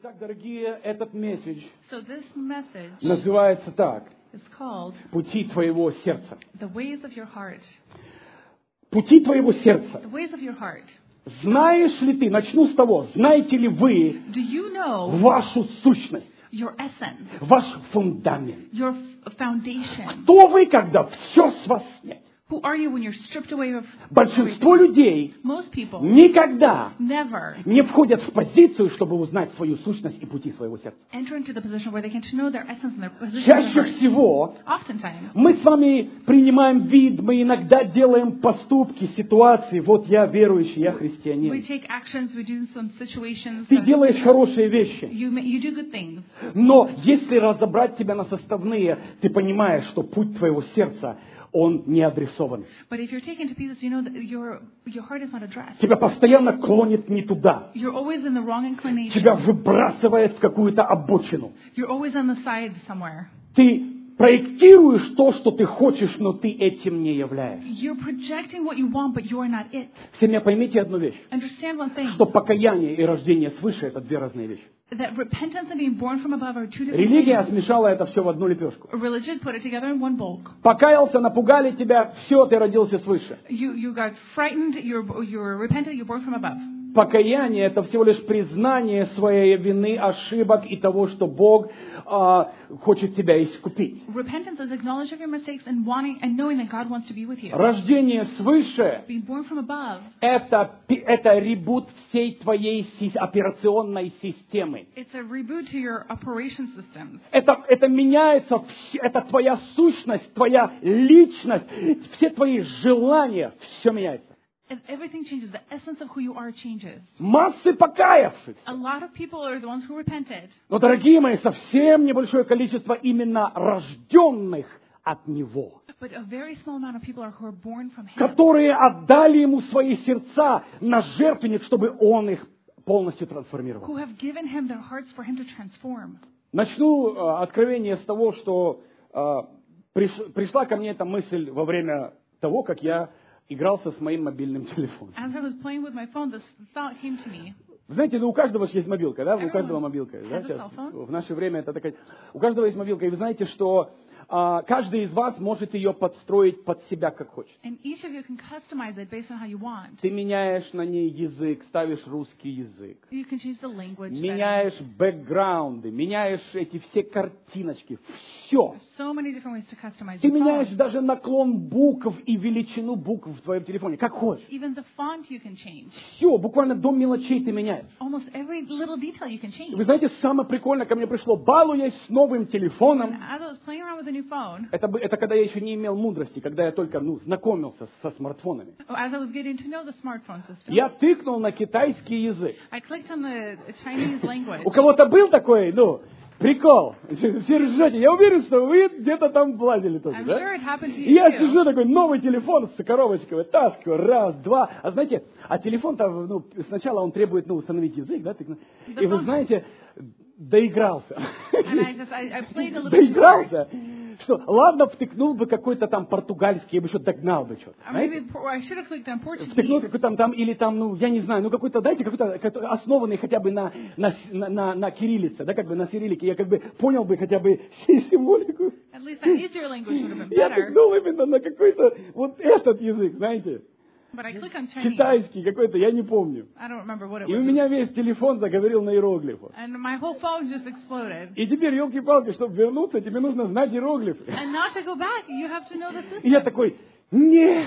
Итак, дорогие, этот месседж So this message называется так: is called «Пути твоего сердца». The Ways of Your Heart. Пути твоего сердца. The ways of your heart. Знаешь ли ты, начну с того, знаете ли вы Do you know вашу сущность, your essence, ваш фундамент? your foundation? Кто вы, когда все с вас снять? Who are you when you're stripped away of Большинство everything? людей Most people никогда never не входят в позицию, чтобы узнать свою сущность и пути своего сердца. enter into the position where they can know their essence and their position in their Чаще heart. всего Oftentimes, мы с вами принимаем вид, мы иногда делаем поступки, ситуации. Вот я верующий, я we христианин. take actions, we do some situations, Ты делаешь хорошие вещи. you do good things. Но если разобрать тебя на составные, ты понимаешь, что путь твоего сердца, он не адресован. But if you're taken to pieces, you know that your heart is not addressed. Тебя постоянно клонит не туда. You're always in the wrong inclination. Тебя выбрасывает в какую-то обочину. You're always on the side somewhere. Ты проектируешь то, что ты хочешь, но ты этим не являешься. You're projecting what you want, but you are not it. Все меня поймите одну вещь, Understand one thing, что покаяние и рождение свыше – это две разные вещи. that repentance and being born from above are two different Религия things. смешала это все в одну лепешку. Religion put it together in one bulk. Покаялся, напугали тебя, все, ты родился свыше. You got frightened, you're repentant, you're born from above. Покаяние – это всего лишь признание своей вины, ошибок и того, что Бог хочет тебя искупить. Repentance is acknowledge of your mistakes and wanting and knowing that God wants to be with you. Рождение свыше Being born from above, – это ребут всей твоей операционной системы. it's a reboot to your operation systems. Это меняется, это твоя сущность, твоя личность, все твои желания, все меняется. And everything changes. The essence of who you are changes. Массы покаявшихся. A lot of people are the ones who repented. Но, дорогие мои, совсем небольшое количество именно рожденных от Него, But a very small amount of people are who are born from Him, которые отдали Ему свои сердца на жертвенник, чтобы Он их полностью трансформировал. who have given Him their hearts for Him to transform. Начну откровение с того, что пришла ко мне эта мысль во время того, как я игрался с моим мобильным телефоном. As I was playing with my phone, this thought came to me. Знаете, у каждого же есть мобилка, да? У каждого Everyone мобилка. Да? has a Сейчас, cell phone. в наше время это такая... У каждого есть мобилка. И вы знаете, что каждый из вас может ее подстроить под себя, как хочет. And each of you can customize it based on how you want. Ты меняешь на ней язык, ставишь русский язык. You can change the language. Меняешь бэкграунды, меняешь эти все картиночки. Все. So many different ways to customize Ты your меняешь phone. даже наклон букв и величину букв в твоем телефоне, как хочешь. Even the font you can change. Все, буквально до мелочей ты меняешь. Almost every little detail you can И вы change. знаете, самое прикольное ко мне пришло, балуясь с новым And телефоном. as I was playing around with a new phone, Это когда я еще не имел мудрости, когда я только знакомился со смартфонами. as I was getting to know the smartphone system, Я тыкнул на китайский язык. I clicked on the Chinese language. У кого-то был такой, прикол? Все ржете. Я уверен, что вы где-то там влазили тоже, I'm да? sure it happened to И you я too. сижу такой, новый телефон с коробочкой, вытаскиваю, раз, два. А знаете, телефон-то, сначала он требует, установить язык, да? И вы знаете, доигрался. And I played a little too hard. Доигрался. Что, ладно, втыкнул бы какой-то там португальский, я бы еще догнал бы что-то. Maybe I should have clicked on Втыкнул Portuguese. какой-то там, или там, я не знаю, какой-то, дайте какой-то основанный хотя бы на кириллице, да, как бы на сирилике, я как бы понял бы хотя бы символику. At least an easier language would have been Я better. тыкнул именно на какой-то вот этот язык, знаете, But I click on Chinese. китайский какой-то, я не помню. I don't remember what it И у was. меня весь телефон заговорил на иероглифах. And my whole phone just exploded. И теперь, елки-палки, чтобы вернуться, тебе нужно знать иероглифы. And not to go back, you have to know the И я system. такой, нет.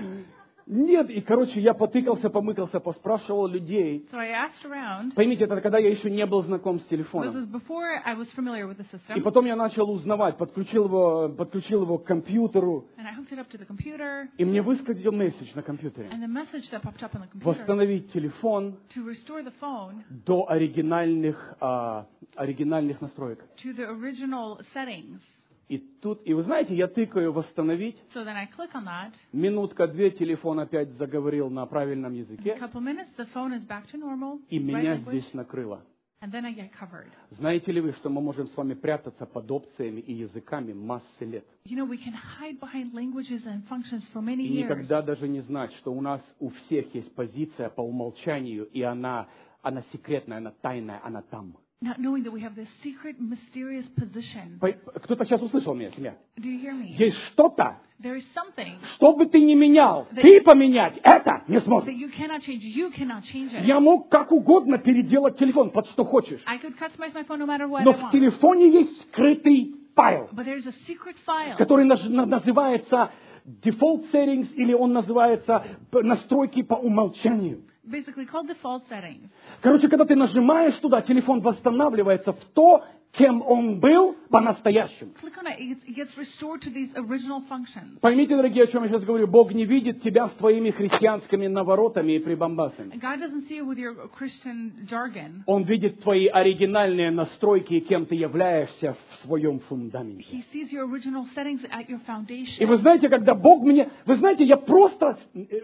И, я потыкался, помыкался, поспрашивал людей. So I asked around. Поймите, это когда я еще не был знаком с This телефоном. was before I was familiar with the И system. потом я начал узнавать, подключил его к компьютеру, And I hooked it up to the computer. и мне выскочил месседж на компьютере. And the message that popped up on the computer Восстановить телефон to restore the phone до оригинальных настроек. to the original settings. И вы знаете, я тыкаю «восстановить». So then I click on that. Минутка-две, телефон опять заговорил на правильном In a языке, couple minutes, the phone is back to normal. и right меня language, здесь накрыло. and then I get covered. Знаете ли вы, что мы можем с вами прятаться под опциями и языками массы лет? You know, we can hide behind languages and functions for many И years. никогда даже не знать, что у нас у всех есть позиция по умолчанию, и она секретная, она тайная, она там. Not knowing that we have this secret, mysterious position. Кто-то сейчас услышал меня, семья? Do you hear me? Есть что-то, There is something что бы ты ни менял, ты поменять это не that сможешь. you cannot change. You cannot change it. Я мог как угодно переделать телефон под что хочешь. I could customize my phone no matter what Но I в want. телефоне есть скрытый файл, But there's a secret file. который называется default settings, или он называется настройки по умолчанию. Basically called default settings. Короче, когда ты нажимаешь туда, телефон восстанавливается в то, кем он был по-настоящему. Click on it. It gets restored to these original functions. Поймите, дорогие, о чем я сейчас говорю. Бог не видит тебя с твоими христианскими наворотами и прибамбасами. God doesn't see you with your Christian jargon. Он видит твои оригинальные настройки и кем ты являешься в своем фундаменте. He sees your original settings at your И foundation. вы знаете, когда Бог мне... Вы знаете, я просто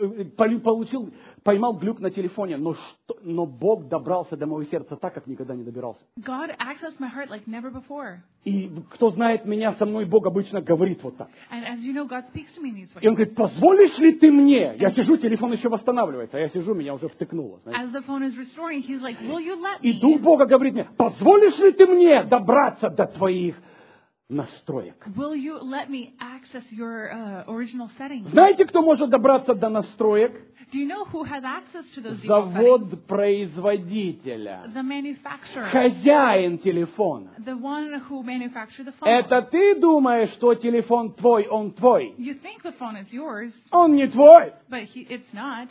поймал глюк на телефоне, но Бог добрался до моего сердца так, как никогда не добирался. God accessed my heart like never before. И кто знает меня, со мной Бог обычно говорит вот так. And as you know, God speaks to me in these И он ways. говорит, позволишь ли ты мне? Я сижу, телефон еще восстанавливается, а я сижу, меня уже втыкнуло. Знаете. As the phone is restoring, He's like, will you let И Дух me? Бога говорит мне, позволишь ли ты мне добраться до твоих настроек? Will you let me access your original settings? Знаете, кто может добраться до настроек? Do you know who has access to those default settings? Завод производителя. The manufacturer. Хозяин телефона. The one who manufactured the phone. Это ты думаешь, что телефон твой, он твой. You think the phone is yours, Он не твой. but it's not.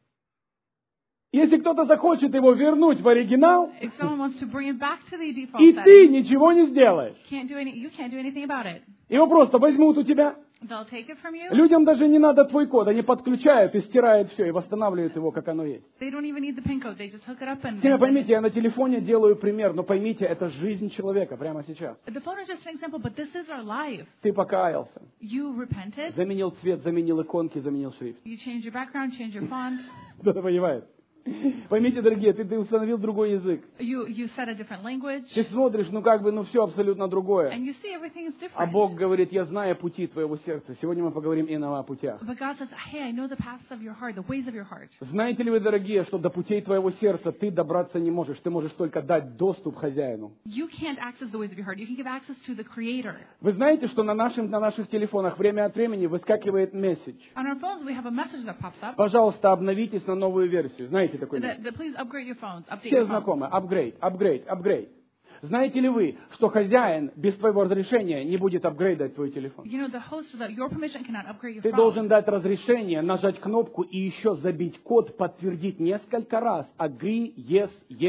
Если кто-то захочет его вернуть в оригинал, If someone wants to bring it back to the default и settings, ты ничего не сделаешь. you can't do anything about it. Его просто возьмут у тебя. They'll take it from you. Людям даже не надо твой код. Они подключают и стирают все, и восстанавливают его, как оно есть. They don't even need the pin code. They just hook it up and... Теперь поймите, я на телефоне делаю пример, но поймите, это жизнь человека прямо сейчас. The phone is just an example, but this is our life. Ты покаялся, You repented. заменил цвет, заменил иконки, заменил шрифт. You changed your background, changed your font. Кто-то понимает? Поймите, дорогие, ты установил другой язык. You said a different language. Ты смотришь, все абсолютно другое. And you see everything is А different. Бог говорит, я знаю пути твоего сердца. Сегодня мы поговорим именно о путях. But God says, hey, I know the paths of your heart, the ways of your heart. Знаете ли вы, дорогие, что до путей твоего сердца ты добраться не можешь. Ты можешь только дать доступ хозяину. You can't access the ways of your heart. You can give access to the Creator. Вы знаете, что на наших телефонах время от времени выскакивает месседж. On our phones, we have a message that pops up. Пожалуйста, обновитесь на новую версию. Знаете такой месседж? That please upgrade your phones. Update Все your phones. знакомы. Апгрейд. Знаете ли вы, что хозяин без твоего разрешения не будет апгрейдать твой телефон? You know, the host, without your permission, cannot upgrade your Ты phone. должен дать разрешение, нажать кнопку и еще забить код, подтвердить несколько раз. Agree, yes,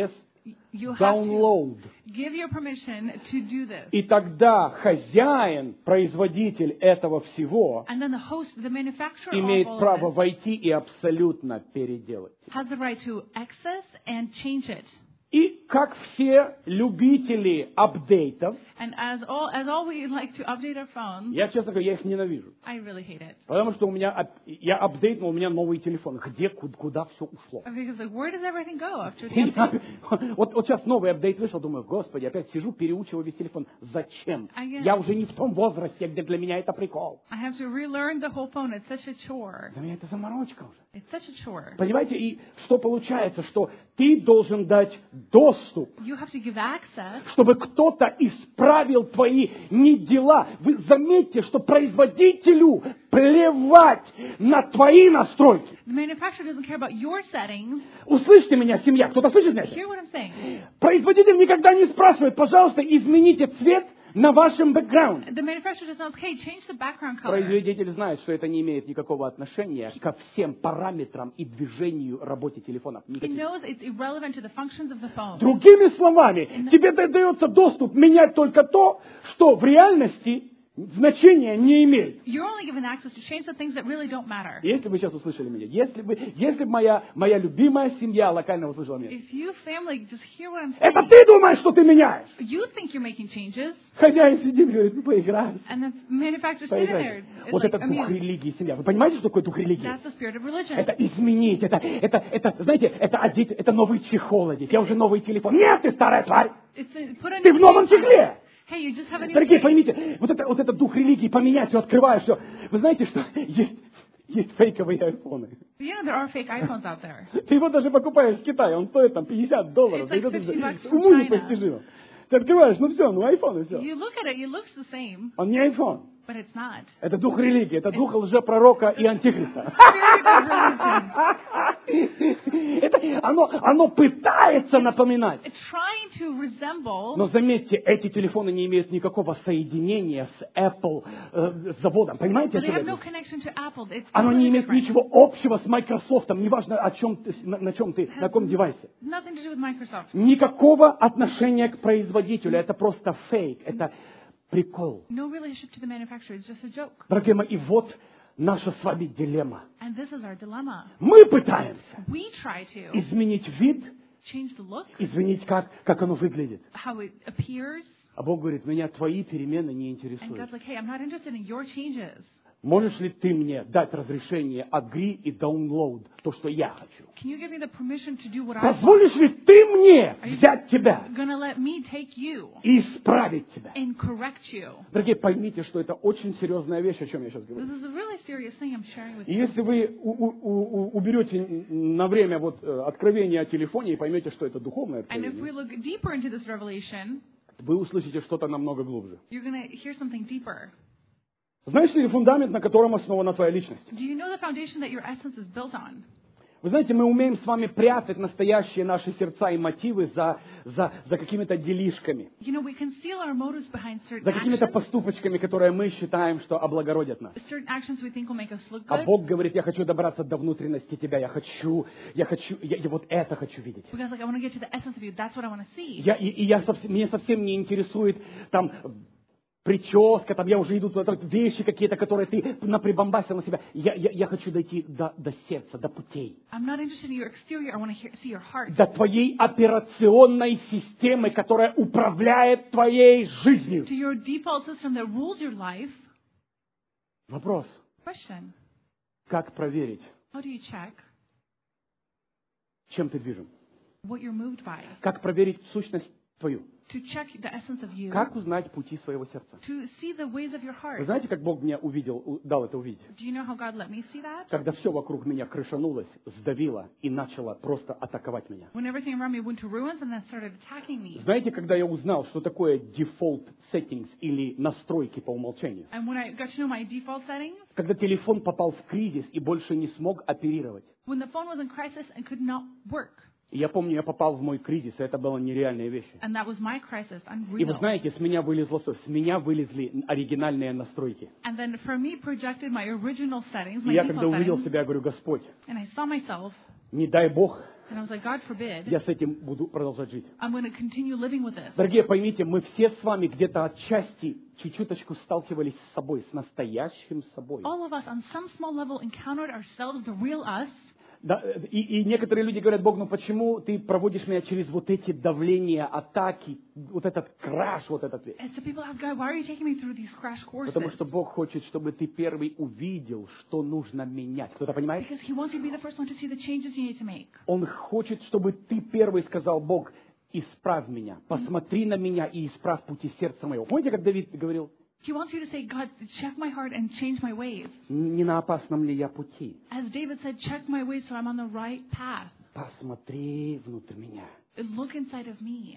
You have download. to give your permission to do this. И тогда хозяин, производитель этого всего, And then the host, the manufacturer имеет of all право of this, войти и абсолютно переделать. has the right to access and change it. И как все любители апдейтов, And as all we like to update our phones, я, честно говоря, я их ненавижу. I really hate it. Потому что я апдейтнул, у меня новый телефон. Куда все ушло? Because like, where does everything go after the update? Вот сейчас новый апдейт вышел, думаю, господи, опять сижу, переучиваю весь телефон. Зачем? Я уже не в том возрасте, где для меня это прикол. I have to relearn the whole phone. It's such a chore. Для меня это заморочка уже. It's such a chore. Понимаете, и что получается, что ты должен дать доступ, You have to give access чтобы кто-то исправил твои недела. Вы заметьте, что производителю плевать на твои настройки. The manufacturer doesn't care about your settings. Услышьте меня, семья. Кто-то слышит меня? Hear what I'm saying? Производитель никогда не спрашивает, пожалуйста, измените цвет на вашем бэкграунде. The manufacturer does not say, change the background color. Производитель знает, что это не имеет никакого отношения ко всем параметрам и движению работе телефона. He knows it's irrelevant to the functions of the phone. Другими словами, тебе дается доступ менять только то, что в реальности значения не имеет. You're only given access to change the things that really don't matter. Если вы сейчас услышали меня, если бы моя любимая семья локально услышала меня, If you family just hear what I'm это saying, ты думаешь, что ты меняешь. you think you're making changes, Хозяин сидит и говорит, ну поиграй. and the manufacturer's sitting there. It's Вот like, это дух amused. религии, семья. Вы понимаете, что такое дух религии? That's the spirit of religion. Это изменить, знаете, это одеть, это новый чехол одеть. Я уже новый телефон. Нет, ты старая тварь! Put a Ты new в новом case on it. чехле! Hey, you just have a new Дорогие, case. поймите, вот это дух религии, поменять все, открываешь все. Вы знаете, что Есть фейковые айфоны. But you know there are fake iPhones out there. Ты его даже покупаешь в Китае, он стоит там $50. It's like Это $50 from уму China. непостижимо. Ты открываешь, ну все, ну айфон и все. You look at it, it looks the same, Он не айфон. but it's not. Это дух религии, это дух лжепророка и антихриста. Spirit of religion. Это оно пытается напоминать. It's trying to resemble, Но заметьте, эти телефоны не имеют никакого соединения с Apple заводом. Понимаете, but they о чем have я no говорю? connection to Apple. It's Оно не completely имеет different. ничего общего с Microsoft, неважно, о чем ты, на чем ты, на каком девайсе. Nothing to do with Microsoft. Никакого отношения к производителю. Это просто фейк, это прикол. No relationship to the manufacturer. It's just a joke. Дорогие мои, и вот наша с вами дилемма. And this is our dilemma. Мы пытаемся We try to изменить вид, change the look, изменить, как оно выглядит. how it appears, А Бог говорит, меня твои перемены не and интересуют. God's like, hey, I'm not interested in your changes. Можешь ли ты мне дать разрешение agree и download то, что я хочу? Can you give me the permission to do what I want? Позволишь ли ты мне взять тебя Gonna let me take you и исправить тебя? and correct you? Дорогие, поймите, что это очень серьезная вещь, о чем я сейчас говорю. This is a really serious thing I'm sharing with И you. если вы уберете на время откровение о телефоне и поймете, что это духовное And if we откровение, look deeper into this revelation, вы услышите что-то намного глубже. you're gonna hear something deeper. Знаешь ли фундамент, на котором основана твоя личность? Do you know the foundation that your essence is built on? Вы знаете, мы умеем с вами прятать настоящие наши сердца и мотивы за какими-то делишками, You know, we conceal our motives behind certain за какими-то actions. поступочками, которые мы считаем, что облагородят нас. Certain actions we think will make us look А good. Бог говорит, я хочу добраться до внутренности тебя, я вот это хочу видеть. Because like I want to get to the essence of you. That's what I want to see. Меня совсем не интересует там прическа, там я уже иду туда, вещи какие-то, которые ты наприбамбасил на себя. Я хочу дойти до сердца, до путей. I'm not interested in your exterior. I want to see your heart. До твоей операционной системы, которая управляет твоей жизнью. To your default system that rules your life. Вопрос. Question. Как проверить, How do you check чем ты движим? what you're moved by? Как проверить сущность твою? To check the essence of you. Как узнать пути своего сердца? To see the ways of your Вы heart. знаете, как Бог мне дал это увидеть? Do you know how God let me see that? Когда все вокруг меня крышанулось, сдавило и начало просто атаковать меня. When everything around me went to ruins and then started attacking me. Знаете, когда я узнал, что такое default settings или настройки по умолчанию? And when I got to know my default settings, Когда телефон попал в кризис и больше не смог оперировать. when the phone was in crisis and could not work. И я помню, я попал в мой кризис, и это была нереальная вещь. And that was my crisis, И вы unreal. знаете, с меня вылезло все, с меня вылезли оригинальные настройки. And then for me projected my original settings, И my я когда default увидел settings, себя, я говорю, Господь, and I saw myself, не дай Бог, and I was like, God forbid, я с этим буду продолжать жить. I'm going to continue living with this. Дорогие, поймите, мы все с вами где-то отчасти чуть-чуточку сталкивались с собой, с настоящим собой. All of us on some small level encountered ourselves, the real us. Да, и некоторые люди говорят, Бог, ну почему ты проводишь меня через вот эти давления, атаки, вот этот краш, вот этот весь? And so people ask God, why are you taking me through these crash courses? Потому что Бог хочет, чтобы ты первый увидел, что нужно менять. Кто-то понимает? Because He wants you to be the first one to see the changes you need to make. Он хочет, чтобы ты первый сказал, Бог, исправь меня, посмотри на меня и исправь пути сердца моего. Помните, как Давид говорил, He wants you to say, God, check my heart and change my ways. не на опасном ли я пути? As David said, check my ways so I'm on the right path. Посмотри внутрь меня. Look inside of me.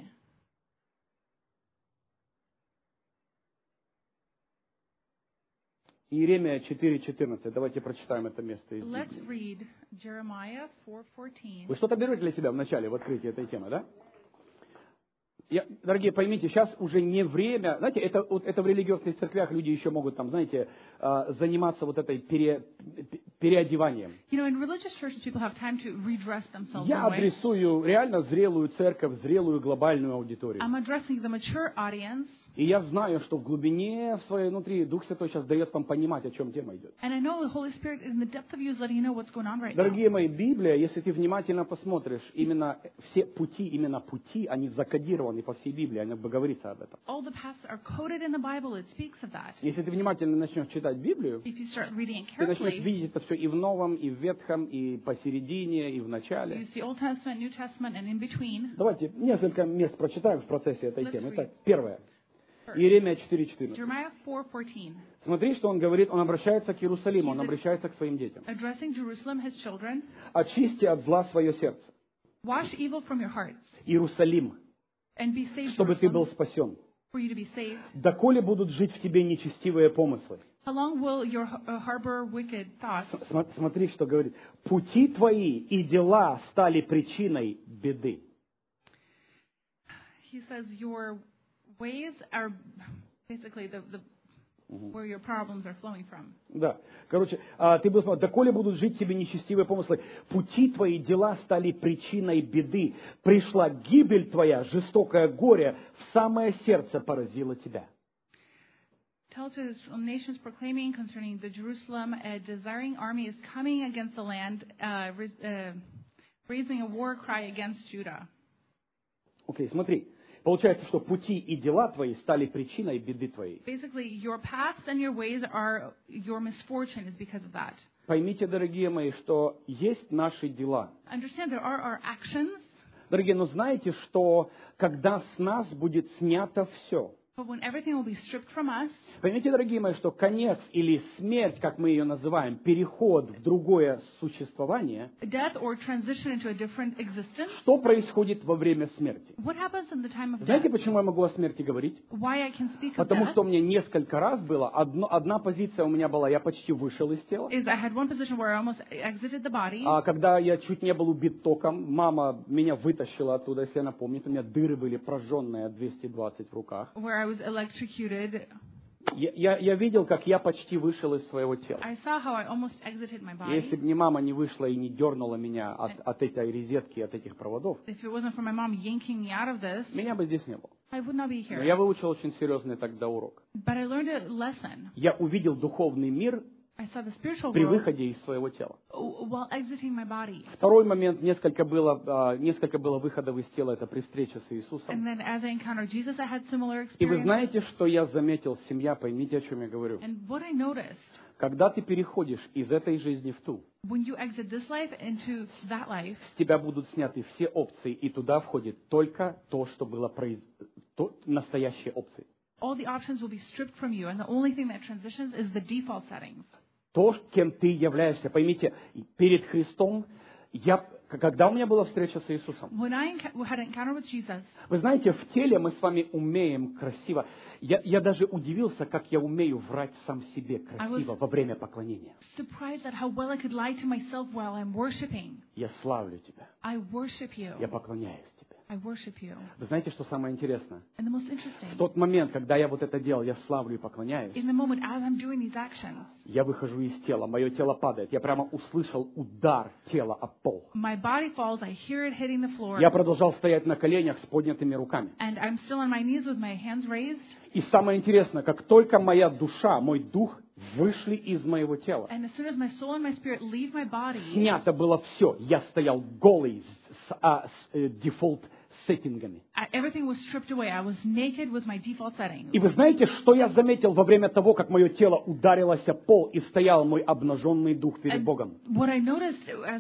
Иеремия 4:14. Давайте прочитаем это место из Let's Библии. read Jeremiah 4:14. Вы что-то берете для себя в начале, в открытии этой темы, да? Дорогие, поймите, сейчас уже не время, знаете, это в религиозных церквях люди еще могут там, знаете, заниматься вот этой переодеванием. You know, in religious churches, people have time to redress themselves. Я in a way. адресую реально зрелую церковь, зрелую глобальную аудиторию. I'm addressing the mature audience, И я знаю, что в глубине, в своей внутри, Дух Святой сейчас дает вам понимать, о чем тема идет. and I know the Holy Spirit in the depth of you is letting you know what's going on right now. Дорогие мои, Библия, если ты внимательно посмотришь, именно все пути, они закодированы по всей Библии, они говорится об этом. All the paths are coded in the Bible. It speaks of that. Если ты внимательно начнешь читать Библию, If you start reading it ты начнешь carefully, видеть это все и в Новом, и в Ветхом, и посередине, и в you начале. see Old Testament, New Testament, and in between. Давайте несколько мест прочитаем в процессе этой Let's темы. read. Итак, первое. Иеремия 4:14. Jeremiah 4:14. Смотри, что он говорит, он обращается к Иерусалиму, он обращается к своим детям. Addressing Jerusalem, his children, Очисти от зла свое сердце, wash evil from your hearts Иерусалим, and be saved, чтобы ты был Jerusalem, спасен. for you to be saved. Доколе будут жить в тебе нечестивые помыслы? How long will your harbor wicked thoughts? Смотри, что говорит. Пути твои и дела стали причиной беды. He says your ways are basically where your problems are flowing from. Да. Короче, ты был смотри, доколе будут жить тебе нечестивые помыслы, пути твои, дела стали причиной беды. Пришла гибель твоя, жестокое горе, в самое сердце поразило тебя. Tell to his nations proclaiming concerning the Jerusalem, a desiring army is coming against the land, raising a war cry against Judah. Окей, смотри. Получается, что пути и дела твои стали причиной беды твоей. Basically, your paths and your ways are your misfortune is because of that. Поймите, дорогие мои, что есть наши дела. Understand there are our actions, Дорогие, но знаете, что когда с нас будет снято все, but when everything will be stripped from us, поймите, дорогие мои, что конец или смерть, как мы ее называем, переход в другое существование, death or transition into a different existence, что происходит во время смерти? what happens in the time of death? Знаете, почему я могу о смерти говорить? Why I can speak of Потому death что у меня несколько раз было, одна позиция у меня была, я почти вышел из тела. is I had one position where I almost exited the body. А когда я чуть не был убит током, мама меня вытащила оттуда, если она помнит, у меня дыры были прожженные 220 в руках. Where I was electrocuted. Я видел, как я почти вышел из своего тела. I saw how I almost exited my body. Если бы не мама не вышла и не дернула меня от этой розетки, от этих проводов, If it wasn't for my mom yanking me out of this, меня бы здесь не было. I would not be Но here. я выучил очень серьезный тогда урок. But I learned a lesson. Я увидел духовный мир I saw the spiritual при world выходе из своего тела. while exiting my body. Второй момент, несколько было выходов из тела, это при встрече с Иисусом. And then as I encountered Jesus, I had similar И вы experiences. знаете, что я заметил, семья, поймите, о чем я говорю. And what I noticed, Когда ты переходишь из этой жизни в ту, when you exit this life into that life, с тебя будут сняты все опции, и туда входит только то, что было настоящие опции. all the options will be stripped from you, and the only thing that transitions is the default settings. То, кем ты являешься. Поймите, перед Христом, когда у меня была встреча с Иисусом, When I had an encounter with Jesus, вы знаете, в теле мы с вами умеем красиво. Я даже удивился, как я умею врать сам себе красиво во время поклонения. surprised at how well I could lie to myself while I'm worshiping. Я славлю тебя. I worship you. Я поклоняюсь тебе. I worship you. Вы знаете, что самое интересное? And the most interesting, В тот момент, когда я вот это делал, я славлю и поклоняюсь, in the moment as I'm doing these actions, я выхожу из тела, мое тело падает. Я прямо услышал удар тела о пол. my body falls, I hear it hitting the floor, Я продолжал стоять на коленях с поднятыми руками. and I'm still on my knees with my hands raised. И самое интересное, как только моя душа, мой дух вышли из моего тела, And as soon as my soul and my spirit leave my body, снято было все. Я стоял голый с дефолт сеттингами. everything was stripped away. I was naked with my default settings. И вы знаете, что я заметил во время того, как мое тело ударилось о пол и стоял мой обнаженный дух перед And Богом? what I noticed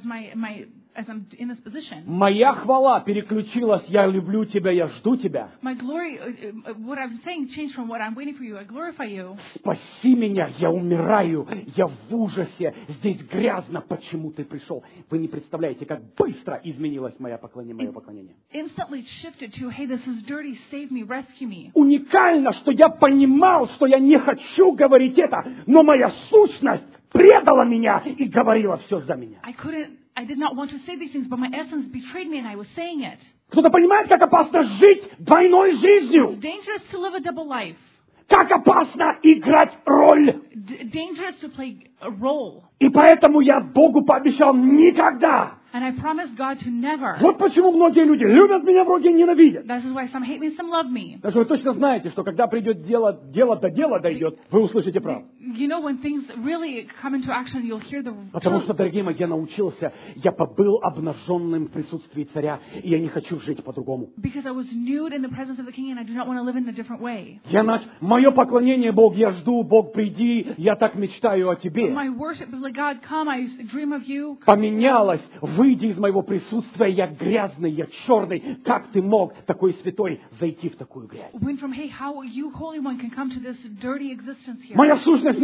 as I'm in this position, Моя хвала переключилась, я люблю тебя, я жду тебя. my glory, what I'm saying changed from what I'm waiting for you, I glorify you. Спаси меня, я умираю, я в ужасе, здесь грязно, почему ты пришел? Вы не представляете, как быстро изменилось мое поклонение. Instantly shifted to, hey, this is dirty, save me, rescue me. Уникально, что я понимал, что я не хочу говорить это, но моя сущность предала меня и говорила все за меня. I did not want to say these things, but my essence betrayed me and I was saying it. Кто-то понимает, как опасно жить двойной It's жизнью? dangerous to live a double life. Как опасно играть роль? Dangerous to play a role. И поэтому я Богу пообещал никогда. And I promised God to never. Вот почему многие люди любят меня, многие ненавидят. This is why some hate me, some love me. Потому что вы точно знаете, что когда придет дело до дела дойдет, вы услышите правду. You know, when things really come into action, you'll hear the Потому truth. что, дорогие мои, я научился, я побыл обнаженным в присутствии царя, и я не хочу жить по-другому. Because I was nude in the presence of the King and I do not want to live in a different way. Мое поклонение, Бог, я жду, Бог, приди, я так мечтаю о Тебе. My worship is like, God, come, I dream of you. Поменялось, выйди из моего присутствия, я грязный, я черный. Как ты мог, такой святой, зайти в такую грязь? Went from, hey, how you, Holy One, can come to this dirty existence here? Моя сущность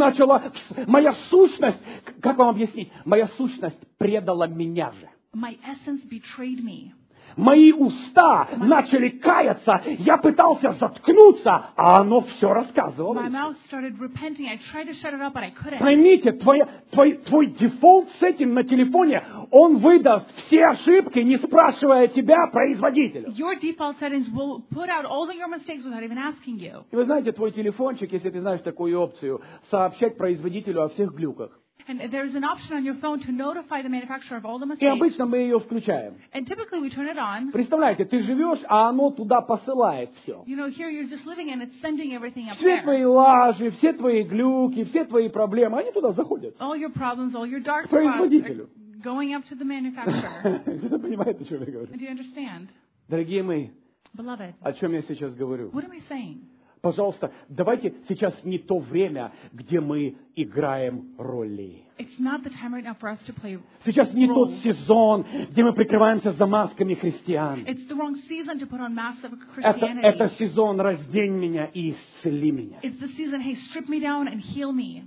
как вам объяснить? Моя сущность предала меня же. My essence betrayed me. Мои уста начали каяться, я пытался заткнуться, а оно все рассказывало. My mouth started repenting. I tried to shut it up, but I couldn't. Поймите, твой дефолт сеттинг на телефоне, он выдаст все ошибки, не спрашивая тебя, производителя. Your default settings will put out all of your mistakes without even asking you. И вы знаете, твой телефончик, если ты знаешь такую опцию, сообщать производителю о всех глюках. And there's an option on your phone to notify the manufacturer of all the И mistakes. обычно мы ее включаем. And typically we turn it on. Представляете, ты живешь, а оно туда посылает все. You know, here you're just living and it's sending everything up Все there. твои лажи, все твои глюки, все твои проблемы, они туда заходят. All your problems, all your dark spots Производителю. are going up to the manufacturer. Кто понимает, о чем я говорю? Do you understand? Дорогие мои, Beloved, о чем я сейчас говорю? what am I saying? Пожалуйста, давайте сейчас не то время, где мы играем роли. It's not the time right now for us to play. Сейчас не тот сезон, где мы прикрываемся за масками христиан. It's the wrong season to put on masks of Это Christianity. сезон «Раздень меня и исцели меня». It's the season, hey, strip me down and heal me.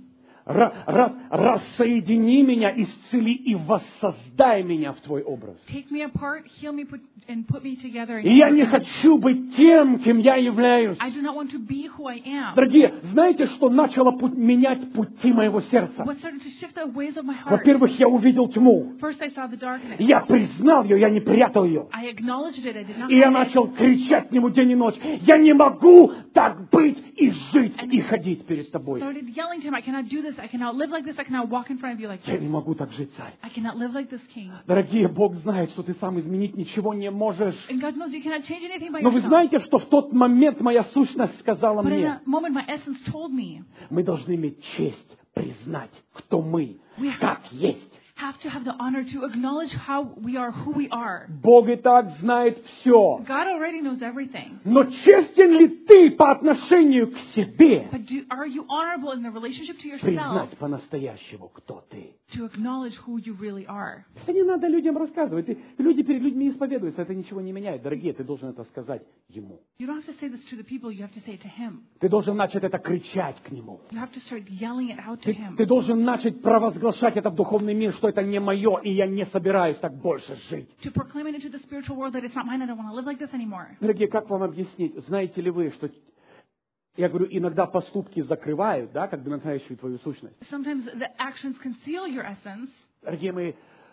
Рассоедини меня, исцели и воссоздай меня в Твой образ. Take me apart, heal me, and put me together. И я не хочу быть тем, кем я являюсь. I do not want to be who I am. Дорогие, знаете, что начало менять пути моего сердца? What started to shift the ways of my heart? Во-первых, я увидел тьму. First, I saw the darkness. Я признал ее, я не прятал ее. I acknowledged it. I did not И я hide it. начал кричать к нему день и ночь. Я не могу так быть и жить, и ходить перед тобой. Started yelling to him, I cannot do this. I cannot live like this. I cannot walk in front of you like Я this. не могу так жить, царь. I cannot live like this, King. Дорогие, Бог знает, что ты сам изменить ничего не можешь. And God knows you cannot change anything by Но вы yourself. знаете, что в тот момент моя сущность сказала But in мне, that moment, my essence told me, мы должны иметь честь признать, кто мы, как есть. have to have the honor to acknowledge how we are, who we are. Бог и так знает все. God already knows everything. Но честен ли ты по отношению к себе But are you honorable in the relationship to yourself признать по-настоящему, кто ты? to acknowledge who you really are? Это не надо людям рассказывать. Люди перед людьми исповедуются, это ничего не меняет. Дорогие, ты должен это сказать Ему. You don't have to say this to the people, you have to say it to Him. Ты должен начать это кричать к Нему. You have to start yelling it out to Him. Ты должен начать провозглашать это в духовный мир, что это не мое, и я не собираюсь так больше жить. To proclaim it into the spiritual world that it's not mine, I don't want to live like this anymore. Дорогие, как вам объяснить? Знаете ли вы, что, я говорю, иногда поступки закрывают, да, как бы настоящую твою сущность. Sometimes the actions conceal your essence. Дорогие мои,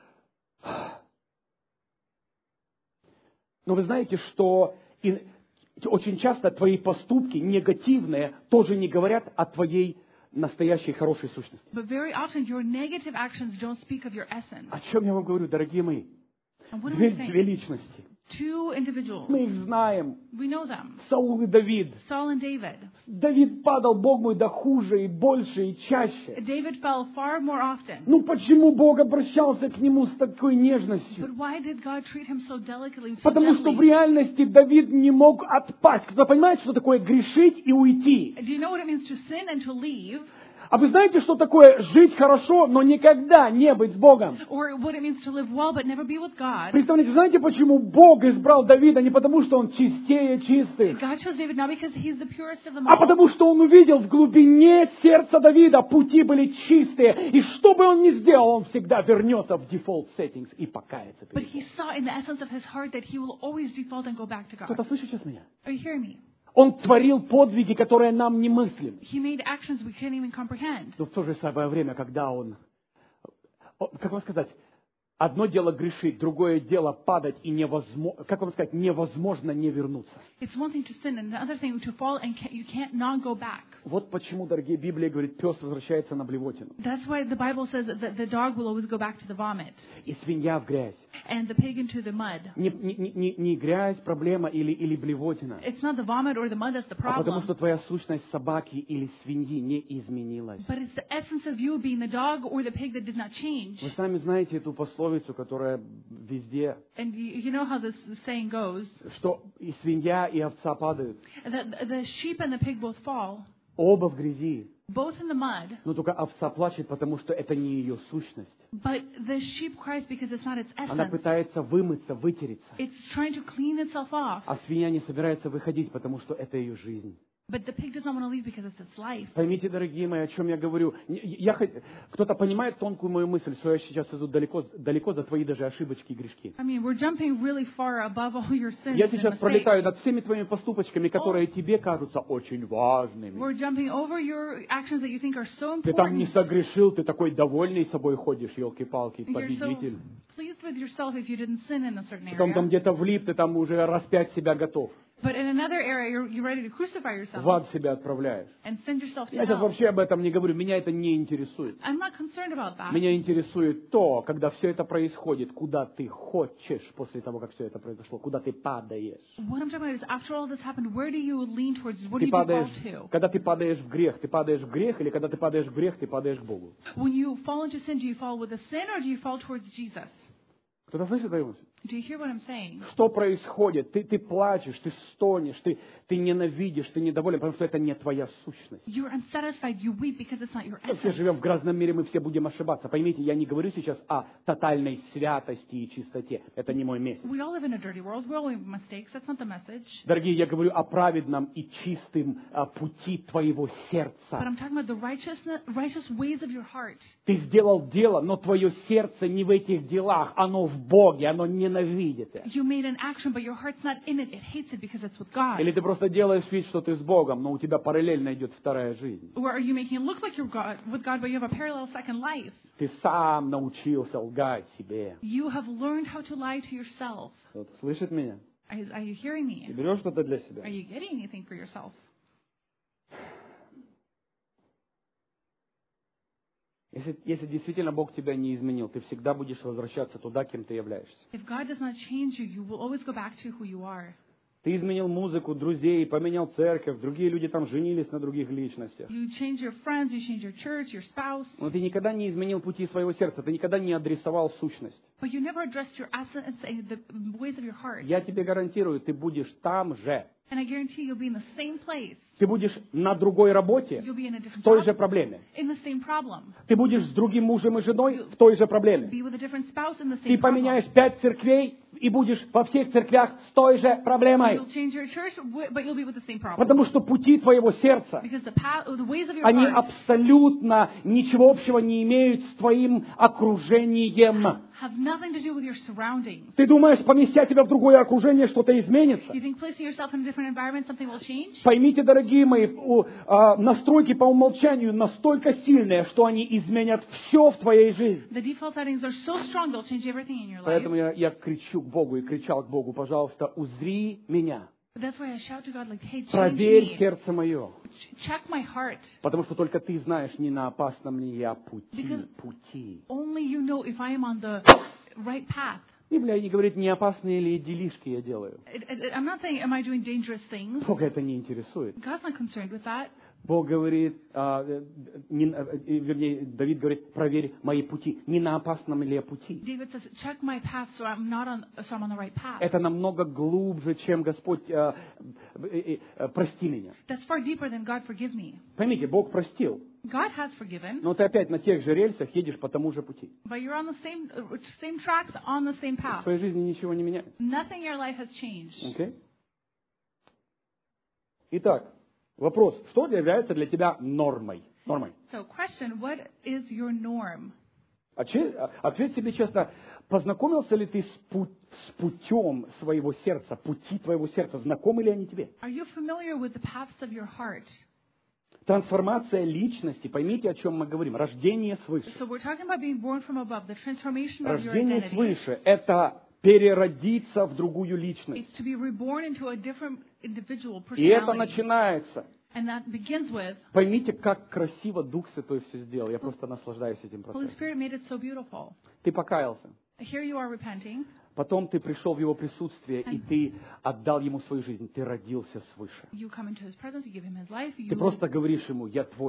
но вы знаете, что очень часто твои поступки негативные тоже не говорят о твоей настоящей хорошей сущности. But very often your negative actions don't speak of your essence. О чем я вам говорю, дорогие мои? And what am Две I saying? личности. Two individuals. Мы их знаем. We know them. Саул и Давид. Saul and David. Давид падал, Бог мой, да хуже и больше и чаще. David fell far more often. Ну почему Бог обращался к нему с такой нежностью? But why did God treat him so delicately, so Потому что в gently? реальности Давид не мог отпасть. Кто понимает, что такое грешить и уйти? Do you know what it means to sin and to leave? А вы знаете, что такое жить хорошо, но никогда не быть с Богом? Or what it means to live well but never be with God? Представляете, знаете, почему Бог избрал Давида? Не потому, что он чистее чистых, God chose David not because he's the purest of them а all, потому, что он увидел в глубине сердца Давида, пути были чистые. И что бы он ни сделал, он всегда вернется в default settings и покается but перед he Богом. saw in the essence of his heart that he will always default and go back to Кто-то God. слышит сейчас меня? Are you hearing me? Он творил подвиги, которые нам не мыслим. He made actions we can't even comprehend. Но в то же самое время, когда как вам сказать, одно дело грешить, другое дело падать и невозможно, как вам сказать, невозможно не вернуться. It's one thing to sin and another thing to fall and you can't not go back. Вот почему, дорогие, Библия говорит, пес возвращается на блевотину. That's why the Bible says that the dog will always go back to the vomit И свинья в грязь. and the pig into the mud. Не грязь проблема или блевотина. It's not the vomit or the mud that's the А потому problem, что твоя сущность собаки или свиньи не изменилась. but it's the essence of you being the dog or the pig that did not change. Вы сами знаете эту пословицу, которая везде, And you know how this saying goes, что и свинья, и овца падают. that the sheep and the pig both fall. Оба в грязи. both in the mud, Но только овца плачет, потому что это не ее сущность. but the sheep cries because it's not its Она essence. пытается вымыться, вытереться. It's trying to clean itself off, А свинья не собирается выходить, потому что это ее жизнь. but the pig does not want to leave because it's its life. Поймите, дорогие мои, о чем я говорю. Кто-то понимает тонкую мою мысль, что я сейчас иду далеко за твои даже ошибочки и грешки. I mean, we're jumping really far above all your sins Я and сейчас mistakes. пролетаю над всеми твоими поступочками, которые тебе кажутся очень важными. We're jumping over your actions that you think are so Ты там не important. согрешил, ты такой довольный собой ходишь, елки-палки, And you're so победитель. pleased with yourself if you didn't sin in a certain Потом там area. где-то влип, ты там уже распять себя готов. But in another area, you're ready to crucify В yourself ад себя отправляешь. and send yourself to Я сейчас hell. вообще об этом не говорю, меня это не интересует. I'm not concerned about that. Меня интересует то, когда все это происходит, куда ты хочешь после того, как все это произошло, куда ты падаешь. What I'm talking about is after all this happened, where do you lean towards? What do Ты you падаешь, default to? когда ты падаешь в грех, или когда ты падаешь в грех, ты падаешь к Богу. When you fall into sin, do you fall with a sin or do you fall towards Jesus? Кто-то слышит мою мысль? Do you hear what I'm saying? Что происходит? Ты плачешь, ты стонешь, ты ненавидишь, ты недоволен, потому что это не твоя сущность. You're unsatisfied, you weep because it's not your Мы все essence. живем в грязном мире, мы все будем ошибаться. Поймите, я не говорю сейчас о тотальной святости и чистоте. Это не мой месяц. We all live in a dirty world. We all make mistakes. That's not the message. Дорогие, я говорю о праведном и чистом пути твоего But сердца. I'm talking about the righteous ways of your heart. Ты сделал дело, но твое сердце не в этих делах, оно в Боге, оно ненавидит это. You made an action, but your heart's not in it. It hates it because it's with God. Или ты просто делаешь вид, что ты с Богом, но у тебя параллельно идет вторая жизнь. Or are you making it look like you're with God, but you have a parallel second life? Ты сам научился лгать себе. You have learned how to lie to yourself. Кто-то слышит меня? Are you hearing Ты me? берешь что-то для себя? Are you getting anything for yourself? Если действительно Бог тебя не изменил, ты всегда будешь возвращаться туда, кем ты являешься. If God does not change you, you will always go back to who you are. Ты изменил музыку, друзей, поменял церковь, другие люди там женились на других личностях. You change your friends, you change your church, your spouse, Но ты никогда не изменил пути своего сердца, ты никогда не адресовал сущность. but you never addressed your essence and the ways of your heart. Я тебе гарантирую, ты будешь там же. And I guarantee you'll be in the same place. Ты будешь на другой работе You'll be in a в different той же job, проблеме. in the same problem. Ты будешь с другим мужем и женой в той же проблеме. Be with a different spouse in the Ты same problem. поменяешь 5 церквей и будешь во всех церквях с той же проблемой. You'll change your church, but you'll be with the same problem. Потому что пути твоего сердца, Because the ways of your они heart абсолютно ничего общего не имеют с твоим окружением. have nothing to do with your surroundings. Ты думаешь, поместя тебя в другое окружение, что-то изменится? You think placing yourself in a different environment, something will change? Поймите, дорогие мои, настройки по умолчанию настолько сильные, что они изменят все в твоей жизни. The default settings are so strong, they'll change everything in your life. Поэтому я кричу к Богу и кричал к Богу: пожалуйста, узри меня, That's why I shout to God like, hey, change проверь me. сердце мое, Check my heart. потому что только ты знаешь, не на опасном ли я Because- пути. Only you know if I am on the right path. Библия не говорит, не опасные ли делишки я делаю. I'm not saying, am I doing dangerous things? Бога это не интересует. God's not concerned with that. Бог говорит, вернее, Давид говорит, проверь мои пути, не на опасном ли я пути. David says, check my path so I'm on the right path. Это намного глубже, чем Господь, прости меня. That's far deeper than God forgive me. Поймите, Бог простил, God has forgiven, но ты опять на тех же рельсах едешь по тому же пути. but you're on the same tracks, on the same В path. своей жизни ничего не меняется. Nothing in your life has changed. Окей? Итак, вопрос, что является для тебя нормой? So question, what is your norm? Ответь себе честно, познакомился ли ты с путем своего сердца, пути твоего сердца, знакомы ли они тебе? Are you familiar with the paths of your heart? Трансформация личности, поймите, о чем мы говорим, рождение свыше. So we're talking about being born from above, the transformation of your Рождение identity. свыше – это переродиться в другую It's личность. to be reborn into a different individual И это personality. начинается. And that begins with, Поймите, как красиво Дух Святой все сделал. Я просто наслаждаюсь этим Holy процессом. Spirit made it so beautiful. Ты покаялся. Here you are repenting. Потом ты пришел в Его присутствие, и ты отдал Ему свою жизнь. Ты родился свыше. You come into His presence, you give Him His life. Ты просто говоришь Ему: я твой,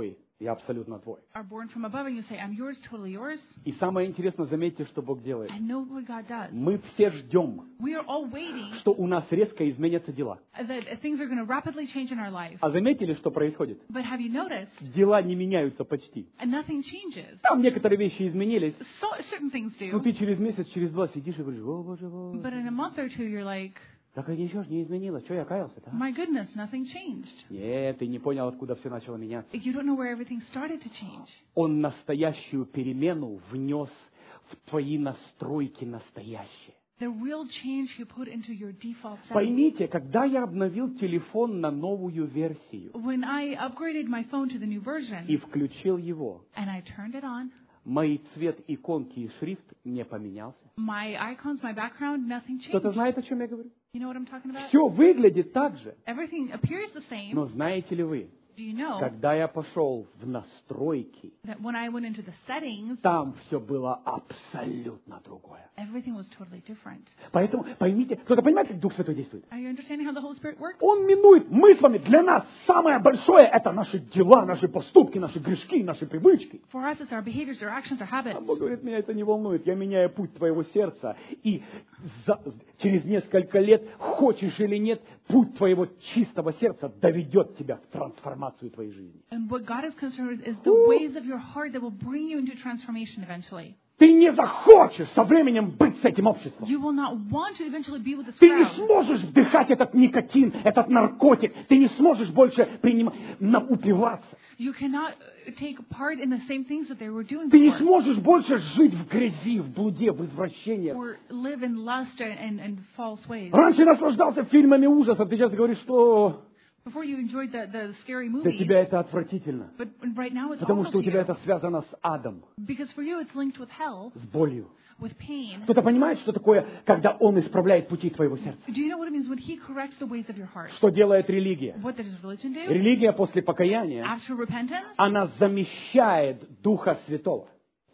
я абсолютно твой. are born from above, and you say, I'm yours, totally yours. И самое интересное, заметьте, что Бог делает. And know what God does. Мы все ждем, We are all waiting что у нас резко изменятся дела. that things are going to rapidly change in our life. А заметили, что происходит? But have you noticed? Дела не меняются почти. And nothing changes. Там некоторые вещи изменились. So certain things Но do. ты через месяц, через два сидишь и говоришь: о, Боже, Боже. But in a month or two, you're like, Так и ничего ж не изменилось. Что я каялся-то? my goodness, nothing changed. Нет, ты не понял, откуда все начало меняться. You don't know where everything started to change. Он настоящую перемену внес в твои настройки настоящие. The real change He put into your default setting. Поймите, когда я обновил телефон на новую версию When I upgraded my phone to the new и version включил его, and I turned it on, мой цвет иконки и шрифт не поменялся. my icons, my background, nothing Кто-то changed. знает, о чем я говорю? You know what I'm talking about? Все выглядит так же. Everything appears the same. Но знаете ли вы, Do you know когда я пошел в настройки, that when I went into the settings, там все было абсолютно другое. everything was totally different? Поэтому поймите, кто-то понимает, как Дух Святой действует? Are you understanding how the Holy Spirit works? Он минует. Мы с вами, для нас самое большое — это наши дела, наши поступки, наши грешки, наши привычки. For us, it's our behaviors, our actions, our А habits. Бог говорит: меня это не волнует. Я меняю путь твоего сердца. И через несколько лет, хочешь или нет, путь твоего чистого сердца доведет тебя в трансформацию твоей жизни. And what God is concerned with is the ways of your heart that will bring you into transformation eventually. Ты не захочешь со временем быть с этим обществом. You will not want to eventually be with this Ты не crowd. сможешь вдыхать этот никотин, этот наркотик. Ты не сможешь больше упиваться. You cannot take part in the same things that they were doing Ты не before. сможешь больше жить в грязи, в блуде, в извращениях. Or live in lust and false ways. Раньше наслаждался фильмами ужасов. Ты сейчас говоришь, что Before you enjoyed the scary для movies, тебя это отвратительно. but right now it's Потому awful что у to тебя you. это связано с адом, Because for you it's linked with hell, с болью. with pain. Кто-то понимает, что такое, когда Он исправляет пути твоего сердца? Do you know what it means when He corrects the ways of your heart? Что делает религия? What does religion do? Религия после покаяния, After repentance, она замещает Духа Святого.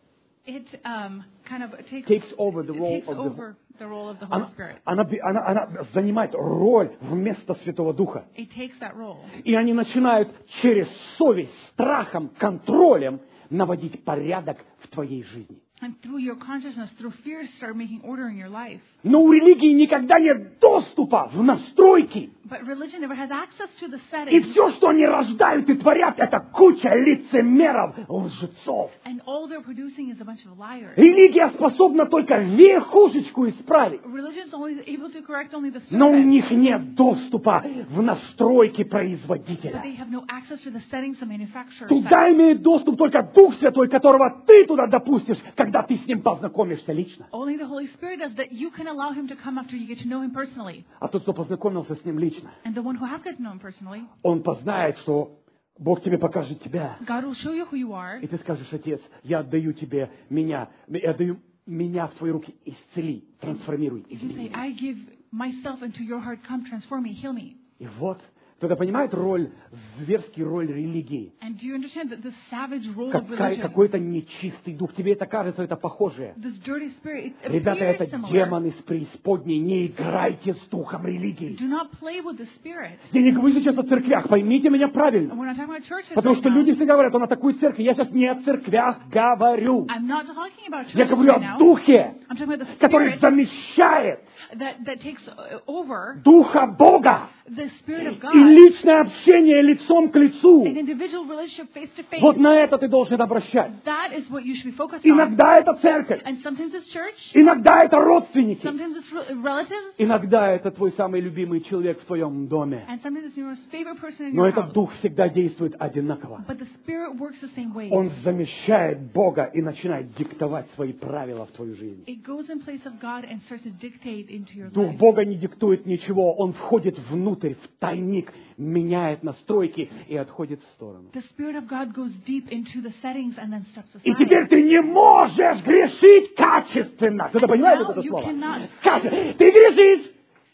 it kind of Takes over the role takes of the... over the role of the Holy Spirit. Она занимает роль вместо Святого Духа. It takes that role. И они начинают через совесть, страхом, контролем наводить порядок в твоей жизни. And through your consciousness, through fear, start making order in your life. Но у религии никогда нет доступа в настройки. But religion never has access to the И settings. все, что они рождают и творят, это куча лицемеров, лжецов. And all they're producing is a bunch of liars. Религия способна только верхушечку исправить. Religion is always able to correct only the Но у surface. них нет доступа в настройки But производителя. they have no access to the settings the manufacturer Туда sets. имеет доступ только Дух Святой, которого ты туда допустишь, когда ты с Ним познакомишься лично. Only the Holy Spirit does that. You can allow Him to come after you get to know Him personally. А тот, кто познакомился с Ним лично, And the one who has got to know Him personally, он познает, что Бог тебе покажет тебя. God will show you who you are. И ты скажешь: Отец, я отдаю тебе меня, я отдаю меня в твои руки, исцели, трансформируй, You измени say, меня. I give myself into your heart. Come transform me, heal me. И вот, кто-то понимает зверский роль религии? And do you understand that the savage role of religion, Какой-то нечистый дух. Тебе это кажется, это похожее. this dirty spirit, it Ребята, appears это similar. демон из преисподней. Не играйте с духом религии. Do not play with the spirit. Я не говорю сейчас о церквях, поймите меня правильно. We're not talking about churches Потому right что now. люди всегда говорят: он атакует церковь. Я сейчас не о церквях говорю. I'm not talking about Я churches говорю right о now. духе, I'm talking about the который spirit замещает that takes over Духа Бога the spirit of и God. личное общение лицом к лицу. An individual relationship face to face. Вот на это ты должен обращать. That is what you should be focused on. Иногда это церковь, And sometimes it's church, иногда это родственники, sometimes it's relatives, иногда это твой самый любимый человек в твоем доме. and sometimes it's your most favorite person in Но your этот house. дух всегда действует одинаково. But the spirit works the same way. Он замещает Бога и начинает диктовать свои правила в твою жизнь. It goes in place of God and starts to dictate into your Дух life. Бога не диктует ничего. Он входит внутрь, в тайник, меняет настройки и отходит в сторону. The Spirit of God goes deep into the settings and then steps И aside. теперь ты не можешь грешить качественно. Кто-то понимает Now это you слово? cannot- Ты грешишь.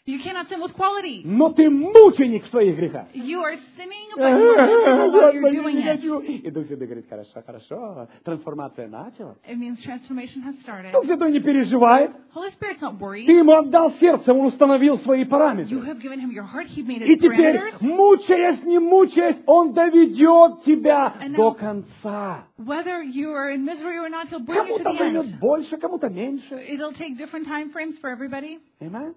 You cannot sin with quality. Но ты мученик в своих грехах. You are sinning, but you are miserable while you're doing it. И Дух Святой говорит, хорошо, хорошо, трансформация началась. It means transformation has started. Дух Святой не переживает. Holy Spirit's not worried. Ты ему отдал сердце, он установил свои You параметры. have given him your heart. He made И his теперь, parameters. мучаясь, не мучаясь, он доведет тебя до конца. Whether you are in misery or not, he'll bring you to Кому-то the займет end. больше, кому-то меньше. It'll take different time frames for everybody. Amen?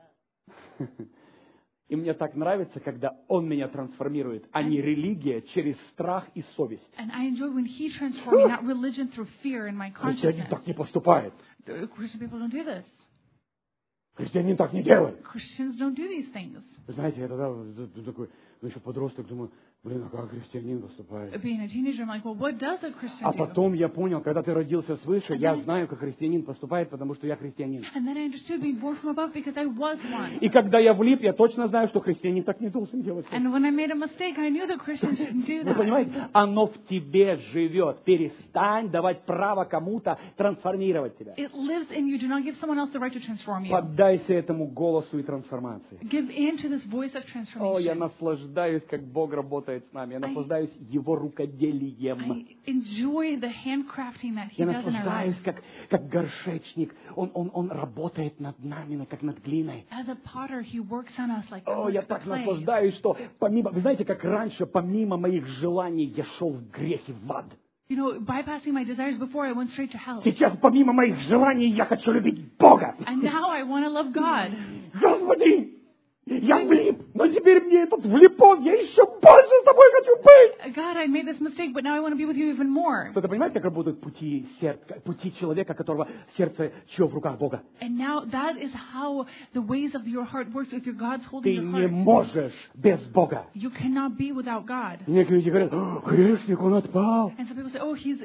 И мне так нравится, когда Он меня трансформирует, а не религия через страх и совесть. And I enjoy when he transforms me, not religion through fear in my Христианин consciousness. так не поступает. Christian people don't do this. Христианин так не делает. Christians don't do these things. Вы знаете, я тогда такой, еще подросток, думаю, а как христианин поступает? Being a teenager, I'm like, well, what does a Christian А do? потом я понял, когда ты родился свыше, я знаю, как христианин поступает, потому что я христианин. And then I understood being born from above because I was one. И когда я влип, я точно знаю, что христианин так не должен делать. And when I made a mistake, I knew that Christians shouldn't do Вы that. понимаете? Оно в тебе живет. Перестань давать право кому-то трансформировать тебя. It lives in you. Do not give someone else the right to transform you. Поддайся этому голосу и трансформации. Give in to this voice of О, я transformation. наслаждаюсь, как Бог работает с нами. Я наслаждаюсь Его рукоделием. I enjoy the handcrafting that He Я does in our lives. наслаждаюсь, как горшечник. Он работает над нами, как над глиной. As a potter, He works on us like О, я the так clay. наслаждаюсь, что помимо... Вы знаете, как раньше, помимо моих желаний, я шел в грех и в ад. You know, bypassing my desires before, I went straight to hell. Сейчас, помимо моих желаний, я хочу любить Бога. And now I want to love God. Господи! Я влип, но теперь мне этот влипон, я еще больше с тобой хочу быть. God, I made this mistake, but now I want to be with you even more. Кто-то понимает, как работают пути человека, которого сердце чье в руках Бога? And now that is how the ways of your heart works if your God's holding Ты your не heart. можешь без Бога. You cannot be without God. И некоторые люди говорят, грешник, он отпал. And some people say, oh, he's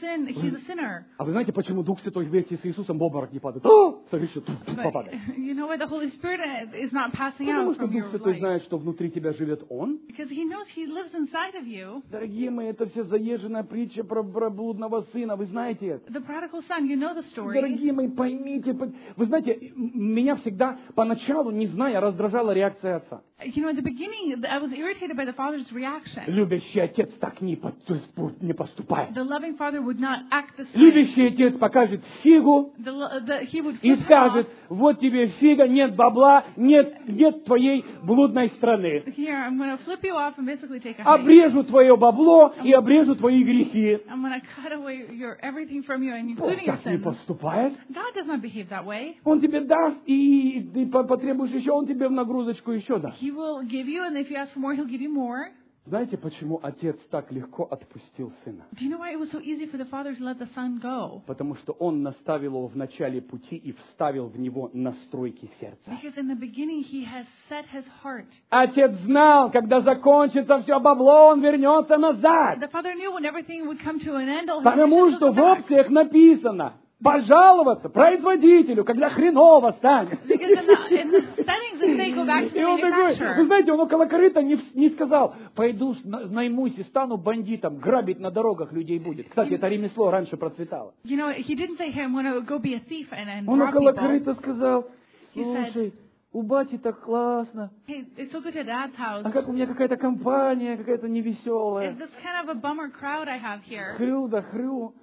a sinner. А вы знаете, почему Дух Святой вместе с Иисусом в обморок не падает? Смотри, что тут But попадает. you know why the Holy Spirit is not passing Потому out что from Дух your Святой life? знает, что внутри тебя живет Он. Because He knows He lives inside of you. Дорогие мои, это все заезженная притча про блудного сына. Вы знаете это? The prodigal son, you know the story. Дорогие мои, поймите. Вы знаете, меня всегда поначалу, не зная, раздражала реакция отца. You know, in the beginning, I was irritated by the father's reaction. Любящий отец так не поступает. The loving father would not act this way. Любящий отец покажет фигу He would и flip him скажет, off. вот тебе фига, нет бабла, нет твоей блудной страны. Here, I'm going to flip you off and basically take a hike. Обрежу твое бабло и обрежу твои грехи. I'm going to cut away everything from you, and Бог including your так не sins. поступает. God does not behave that way. Он тебе даст, и ты потребуешь еще, он тебе в нагрузочку еще даст. He will give you, and if you ask for more, He'll give you more. Знаете, почему отец так легко отпустил сына? Do you know why it was so easy for the father to let the son go? Потому что он наставил его в начале пути и вставил в него настройки сердца. Because in the beginning, He has set his heart. Отец знал, когда закончится все бабло, он вернется назад. The father knew when everything would come to an end, all Потому his что would в come back. опциях написано пожаловаться производителю, когда хреново станет. Because in the settings, if they go back to the И он такой, вы manufacturer, знаете, он около корыта не сказал, пойду наймусь и стану бандитом, грабить на дорогах людей будет. Кстати, это ремесло раньше процветало. you know, he didn't say, hey, I'm going to go be a thief and Он rob около people. корыта сказал, He said, слушай, у бати так классно, hey, it's so good at Dad's house. а как у меня какая-то компания, какая-то невеселая. It's this kind of a bummer crowd I have here. Хрю да хрю,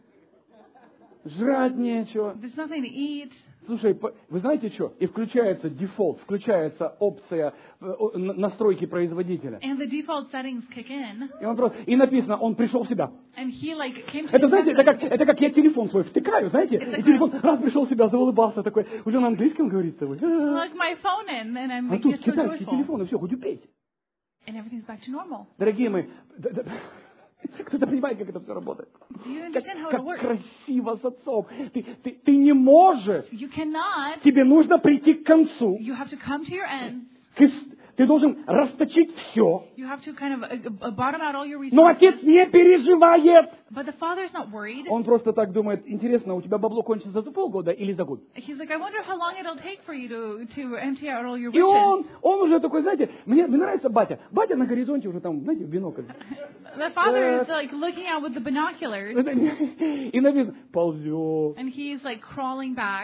жрать нечего. There's nothing to eat. Слушай, вы знаете что? И включается дефолт, включается опция настройки производителя. And the default settings kick in. И написано, он пришел в себя. And he came to Это, his знаете, senses. это как я телефон свой втыкаю, знаете? И телефон раз пришел в себя, заулыбался такой, уже на английском говорит с тобой. Plug my phone in and I'm А тут get so китайский joyful. телефон, и все, хоть упейте. And everything's back to normal. Дорогие мои, кто-то понимает, как это все работает? Do you understand how it Как works? красиво с отцом. Ты не можешь. You cannot. Тебе нужно прийти к концу. You have to come to your end. Ты должен расточить все. You have to kind of bottom out all your Но resources. отец не переживает. But the father's not worried. Он просто так думает, интересно, у тебя бабло кончится за полгода или за год? He's like, I wonder how long it'll take for you to empty out all your И riches. он уже такой, знаете, мне нравится батя. Батя на горизонте уже там, знаете, в бинокль. The father is like looking out with the binoculars. И написано, ползет. And he's like crawling back.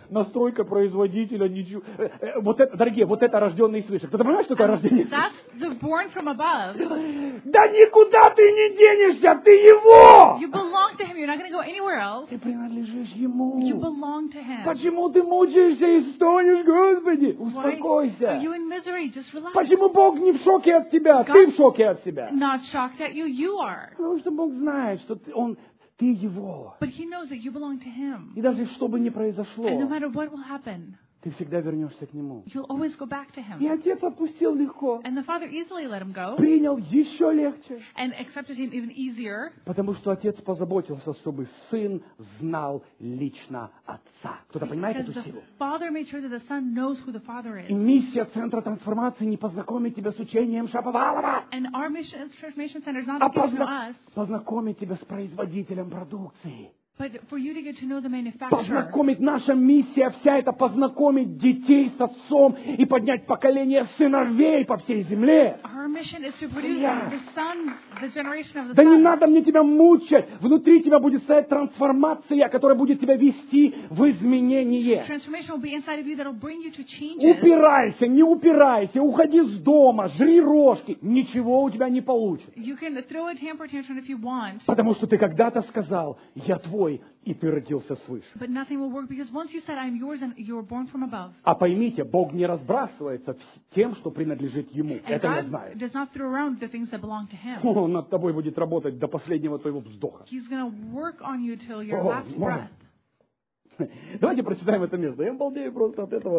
настройка производителя, ничего. Вот это, дорогие, вот это рожденный свыше. Кто-то понимает, что такое рождение свыше? That's the born from above. Да никуда ты не денешься, ты его! You belong to him. You're not going to go anywhere else. Ты принадлежишь ему. You belong to him. Почему ты мучаешься и стонешь, Господи? Why Успокойся. are you in misery? Just relax. Почему Бог не в шоке от тебя? Ты в шоке от себя. Not shocked at you. You are. Потому что Бог знает, что ты его. But he knows that you belong to him. И даже что бы ни произошло, And no matter what will happen, ты всегда вернешься к нему. you'll always go back to И him. отец отпустил легко. And the father easily let him go Принял еще легче. and accepted him even easier Потому что отец позаботился, чтобы сын знал лично отца. Кто-то понимает because эту the силу? father made sure that the son knows who the father И is. миссия Центра трансформации не познакомить тебя с учением Шаповалова, And our mission as Transformation Center is not а to get to know us, познакомить тебя с производителем продукции. but for you to get to know the manufacturer. Познакомить, наша миссия вся это познакомить детей с отцом и поднять поколение сыновей по всей земле. Our mission is to produce Yeah. the sons, the generation of the Да не sons. надо мне тебя мучать. Внутри тебя будет стоять трансформация, которая будет тебя вести в изменение. Transformation will be inside of you that will bring you to changes. Упирайся, не упирайся, уходи с дома, жри рожки. Ничего у тебя не получится. You can throw a temper tantrum if you want, Потому что ты когда-то сказал, я твой, и ты родился свыше. but nothing will work because once you said, I'm yours and you were born from above. А поймите, Бог не разбрасывается тем, что принадлежит Ему. And Это я God знаю. does not throw around the things that belong to Him. Он над тобой будет работать до последнего твоего вздоха. He's going to work on you till your Oh, last Lord. breath. Давайте прочитаем это место. Я балдею просто от этого.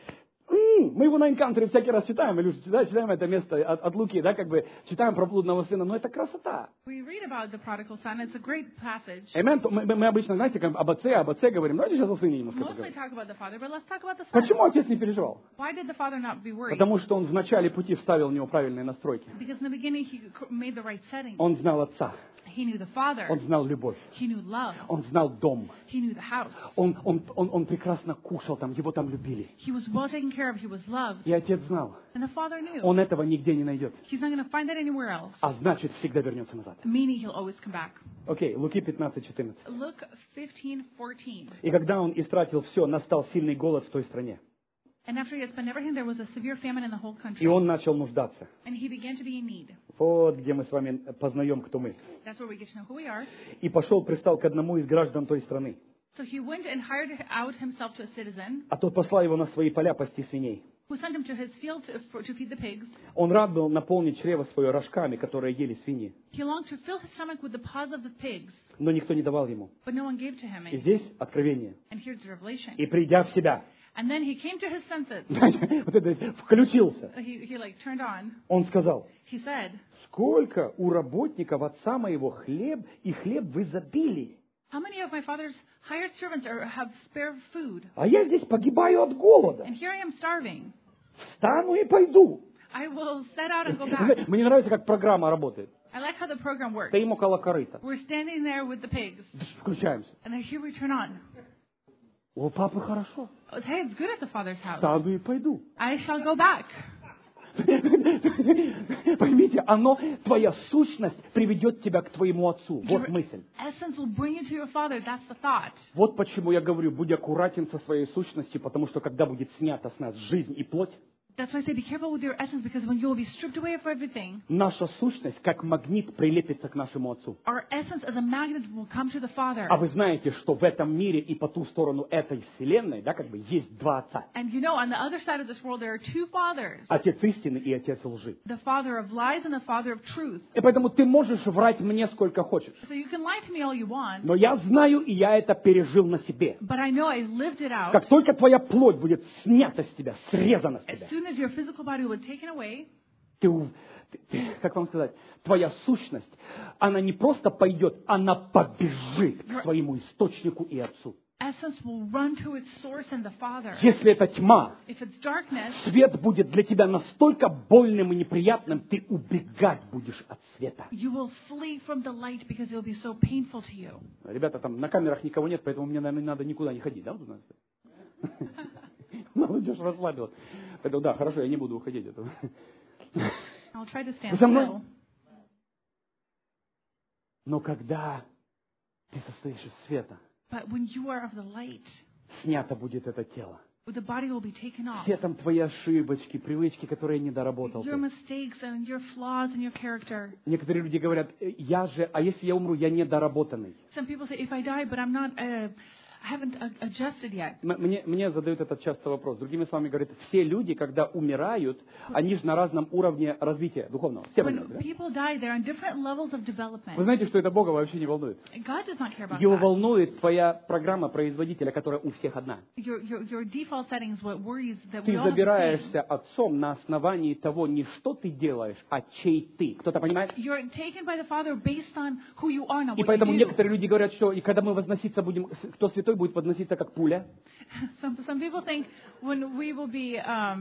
Мы его на Encounter всякий раз читаем, Илюша, читаем это место от Луки, да, как бы читаем про блудного сына, но это красота. We read about the prodigal son. It's a great passage. Amen. Мы обычно, знаете, как об отце говорим. Давайте сейчас о сыне немножко Mostly поговорим. talk about the father, but let's talk about the son. Почему отец не переживал? Why did the father not be worried? Потому что он в начале пути вставил в него правильные настройки. Because in the beginning he made the right setting. Он знал отца, He knew the father. он знал любовь, He knew love. он знал дом, He knew the house. он прекрасно кушал там, его там любили. He was well taken care of. He was loved. И отец знал, And the father knew. он этого нигде не найдет, He's not going to find that anywhere else. а значит всегда вернется назад. Meaning he'll always come back. Окей, Луки 15:14. Luke 15:14. И когда он истратил все, настал сильный голод в той стране. And after he had spent everything, there was a severe famine in the whole country. И он начал нуждаться. And he began to be in need. Вот где мы с вами познаем, кто мы. That's where we get to know who we are. И пошел, пристал к одному из граждан той страны. So he went and hired out himself to a citizen А тот послал его на свои поля пасти свиней. who sent him to his field to feed the pigs. Он рад был наполнить чрево свое рожками, которые ели свиньи. He longed to fill his stomach with the paws of the pigs, Но никто не давал ему. but no one gave to him. И здесь откровение. And here's the revelation. И придя в себя, And then he came to his senses. вот это включился, He like turned on. он сказал, He said, сколько у работников отца моего хлеб, и хлеб в изобилии. how many of my father's hired servants have spare food? А я здесь погибаю от голода. And here I am starving. Встану и пойду. I will set out and go back. Мне нравится, как программа работает. I like how the program works. Стоим около корыта. We're standing there with the pigs. Включаемся. And then here we turn on. О, папы, хорошо. Oh, hey, it's good at the father's house. Встану и пойду. I shall go back. Поймите, твоя сущность приведет тебя к твоему отцу. Вот мысль. Essence will bring you to your father. That's the thought. Вот почему я говорю, будь аккуратен со своей сущностью, потому что когда будет снята с нас жизнь и плоть, That's why I say be careful with your essence, because when you will be stripped away of everything, наша сущность, как магнит, прилепится к нашему отцу. our essence as a magnet will come to the Father. А вы знаете, что в этом мире и по ту сторону этой вселенной, да, как бы есть два отца. And you know, on the other side of this world, there are two fathers. Отец истины и отец лжи. The father of lies and the father of truth. И поэтому ты можешь врать мне сколько хочешь. So you can lie to me all you want, Но я знаю, и я это пережил на себе. but I know I lived it out. Как только твоя плоть будет снята с тебя, срезана с As тебя, soon as your physical body will be taken away, как вам сказать, твоя сущность, она не просто пойдет, она побежит к своему источнику и отцу. essence will run to its source and the Father. Если это тьма, If it's darkness, свет будет для тебя настолько больным и неприятным, ты убегать будешь от света. you will flee from the light because it will be so painful to you. Ребята, там на камерах никого нет, поэтому мне, наверное, не надо никуда не ходить, да? Молодежь расслабилась. Поэтому, да, хорошо, я не буду уходить. I'll try to stand Вы со мной? still. Но когда ты состоишь из света, But when you are of the light, снято будет это тело. The body will be taken off. Все там твои ошибочки, привычки, которые не доработал. Your mistakes and your flaws and your character. Некоторые люди говорят, а если я умру, я недоработанный. Some people say, if I die, but I'm not, I haven't adjusted yet. Мне задают этот часто вопрос. Другими словами говорят, все люди, когда умирают, они же на разном уровне развития духовного. Все When понимают, да? people die, they're on different levels of development. Вы знаете, что это Бога вообще не волнует? God does not care about Его that. волнует твоя программа производителя, которая у всех одна. Your default settings, what worries that we Ты all have the same. забираешься отцом на основании того, не что ты делаешь, а чей ты. Кто-то понимает? You're taken by the Father based on who you are, not И what поэтому you do. некоторые люди говорят, что и когда мы возноситься будем, кто святой будет возноситься как пуля. Some people think when we will be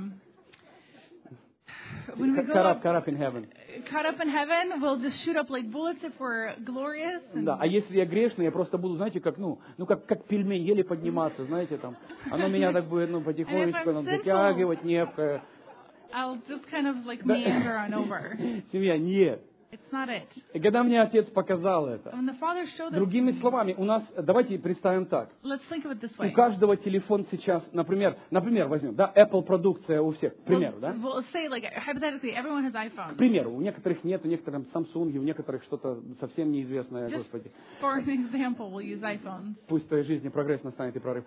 when we go Caught up in heaven. caught up in heaven, we'll just shoot up like bullets if we're glorious. And Да, а если я грешный, я просто буду, знаете, как, как пельмень, еле подниматься, знаете, там. Оно меня так будет, потихонечку там затягивать, небко. I'll just kind of like meander on over. Семья, нет. It's not it. И когда мне отец показал это, When the Father showed us, другими словами, у нас, давайте представим так. let's think of it this У way. каждого телефон сейчас, например, возьмем, да, Apple продукция у всех, к примеру, да? Well, let's say like hypothetically, everyone has iPhone. К примеру, у некоторых нет, у некоторых Samsung, у некоторых что-то совсем неизвестное, Just Господи. for an example, we'll use iPhones. Пусть в твоей жизни прогресс настанет и прорыв.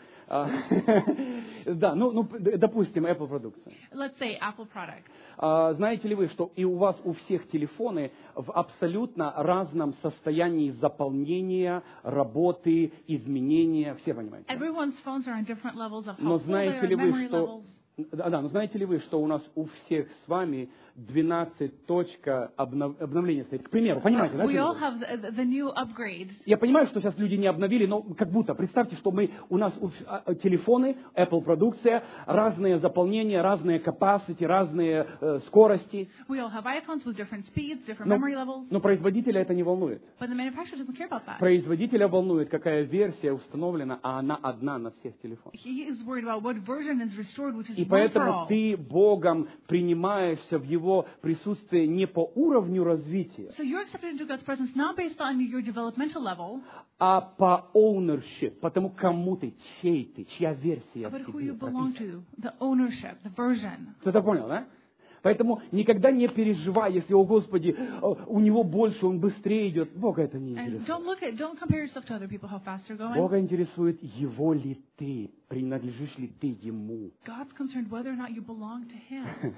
Да, допустим, Apple продукция. Let's say Apple product. Знаете ли вы, что и у вас у всех телефоны в абсолютно разном состоянии заполнения, работы, изменения, все понимаете? Да? Everyone's phones are on different levels of Но how full they знаете are, ли вы, memory что levels. но знаете ли вы, что у нас у всех с вами 12 точка обновления стоит? К примеру, понимаете, да? We all have the new upgrades. Я понимаю, что сейчас люди не обновили, но как будто, представьте, что у нас телефоны, Apple продукция, разные заполнения, разные capacity, разные скорости. We all have iPhones with different speeds, different memory levels. Но производителя это не волнует. But the manufacturer doesn't care about that. Производителя волнует, какая версия установлена, а она одна на всех телефонах. He is worried about what version is restored, which is И one for поэтому all. ты Богом принимаешься в Его присутствие не по уровню развития, So you're accepted into God's presence not based on your developmental level, а по ownership, потому кому ты, чей ты, чья версия but в who тебе you belong прописана. to, the ownership, the version. Кто-то понял, да? Поэтому никогда не переживай, если, о Господи, у него больше, он быстрее идет. Бога это не And интересует. don't compare yourself to other people how fast you're going. Бога интересует, его ли ты, принадлежишь ли ты ему. God's concerned whether or not you belong to Him.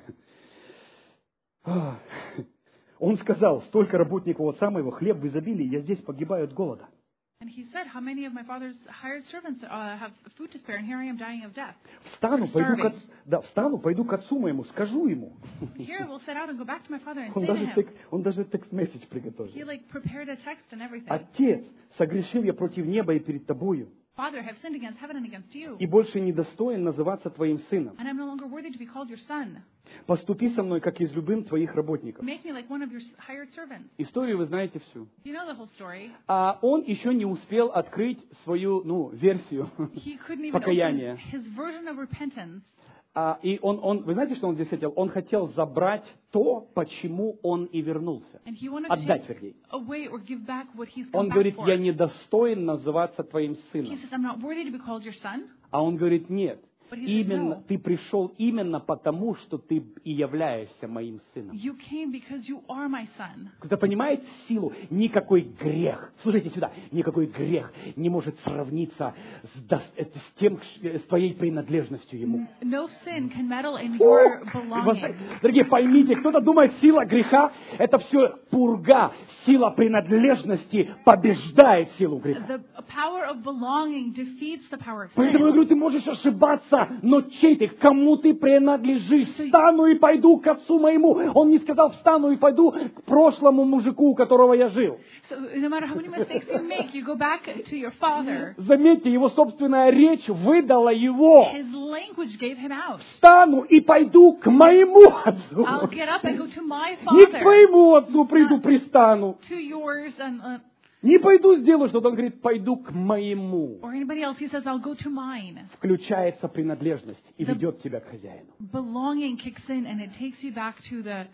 Он сказал, столько работников от самого хлеб в изобилии, я здесь погибаю от голода. And He said, how many of my father's hired servants have food to spare, and here I am dying of death. Встану, пойду к отцу моему, скажу ему. Here I will set out and go back to my father and say to him. Он даже текст-месседж приготовил. He like prepared a text and everything. Отец, согрешил я против неба и перед тобою, Father, I have sinned against heaven and against you, и больше не достоин называться твоим сыном. and I'm no longer worthy to be called your son. Поступи со мной, как излюбим твоих работников. Make me like one of your hired servants. Историю вы знаете всю. You know the whole story. А он еще не успел открыть свою, версию He couldn't even покаяния. open his version of repentance. И вы знаете, что он здесь хотел? Он хотел забрать то, почему он и вернулся. And he wanted to Отдать, take вернее. away or give back what he's come Он back говорит, for. я недостоин называться твоим He сыном. says, I'm not worthy to be called your son. А он говорит, нет. But he said, Именно no. ты пришел именно потому, что ты и являешься моим сыном. You came because you are my son. Кто понимает силу? Никакой грех, слушайте сюда, никакой грех не может сравниться с твоей принадлежностью ему. No sin can meddle in your belonging. Дорогие, поймите, кто-то думает, сила греха – это все пурга. Сила принадлежности побеждает силу греха. The power of belonging defeats the power of Поэтому я sin. говорю, ты можешь ошибаться, но чей ты, кому ты принадлежишь? Встану и пойду к отцу моему. Он не сказал, встану и пойду к прошлому мужику, у которого я жил. So no matter how many mistakes you make, you go back to your father. Заметьте, его собственная речь выдала его. His language gave him out. Встану и пойду к моему отцу. I'll get up and go to my Не к father, твоему отцу приду, пристану. to yours, and Не пойду сделаю что-то. Он говорит, пойду к моему. or anybody else. He says, I'll go to mine. Включается принадлежность и ведет тебя к хозяину. Belonging kicks in and it takes you back to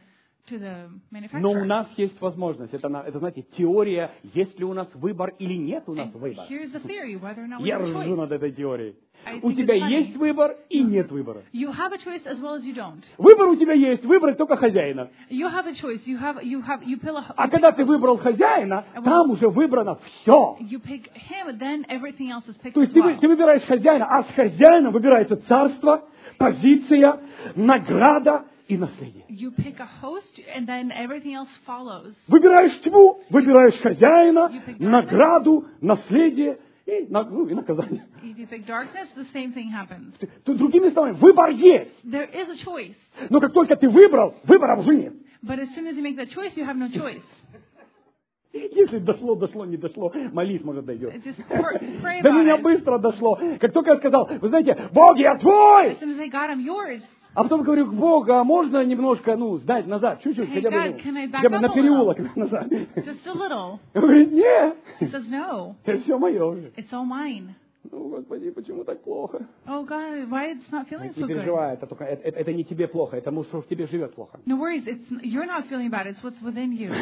to the Но у manufacturer. нас есть возможность. Это, знаете, теория, есть ли у нас выбор или нет у нас And выбора. here's the theory, whether or not we Я have a ржу choice. над этой теорией. I У think тебя it's funny. есть выбор и нет выбора. You have a choice as well as you don't. Выбор у тебя есть, выбрать только хозяина. You have a choice. You А когда ты выбрал хозяина, там уже выбрано все. you pick him, then everything else is picked То as есть ты well. выбираешь хозяина, а с хозяином выбирается царство, позиция, награда и наследие. You pick a host, and then everything else follows. Выбираешь тьму, выбираешь хозяина, You pick darkness. награду, наследие и наказание. If you pick darkness, the same thing happens. Другими словами, выбор есть. There is a choice, Но как только ты выбрал, выбора уже нет. but as soon as you make that choice, you have no choice. Если дошло, не дошло, молись, может, дойдет. Just pray До about меня it. быстро дошло. Как только я сказал, вы знаете, Бог, я твой! As soon as I say, God, I'm yours. А потом говорю, Бог, а можно немножко, сдать назад, чуть-чуть, Hey, хотя бы, God, can I back хотя бы up на a переулок назад. Just a little. Он говорит, нет, He says, no, это все мое уже. it's all mine. Ну, Господи, почему так плохо? Oh, God, why it's not feeling Не so good? переживай, это не тебе плохо, это муж, что в тебе живет плохо. No worries, you're not feeling bad, it's what's within you.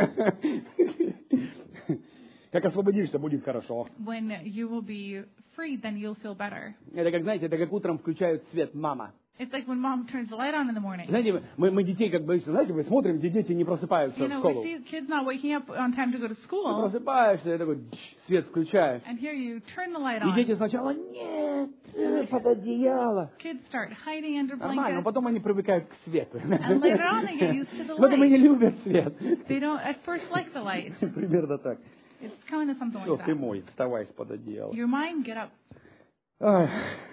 Как освободишься, будет хорошо. When you will be free, then you'll feel better. Это как, знаете, это как утром включают свет мама. It's like when mom turns the light on in the morning. Знаете, мы детей, как бы, знаете, мы смотрим, где дети не просыпаются You в know, школу. we see kids not waking up on time to go to Ты school, просыпаешься, я такой, свет включаю. and here you turn the light И on. дети сначала, нет, под одеяло. Kids start hiding under Нормально, но blankets, потом они привыкают к свету. and later on they get used to the Поэтому они light. любят свет. They don't at first like the light. Примерно так. It's kind of something Все, like ты that. мой, вставай из-под одеяла. Your mind, get up. Ай.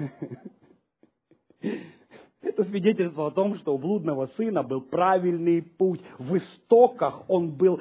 Это свидетельство о том, что у блудного сына был правильный путь. В истоках он был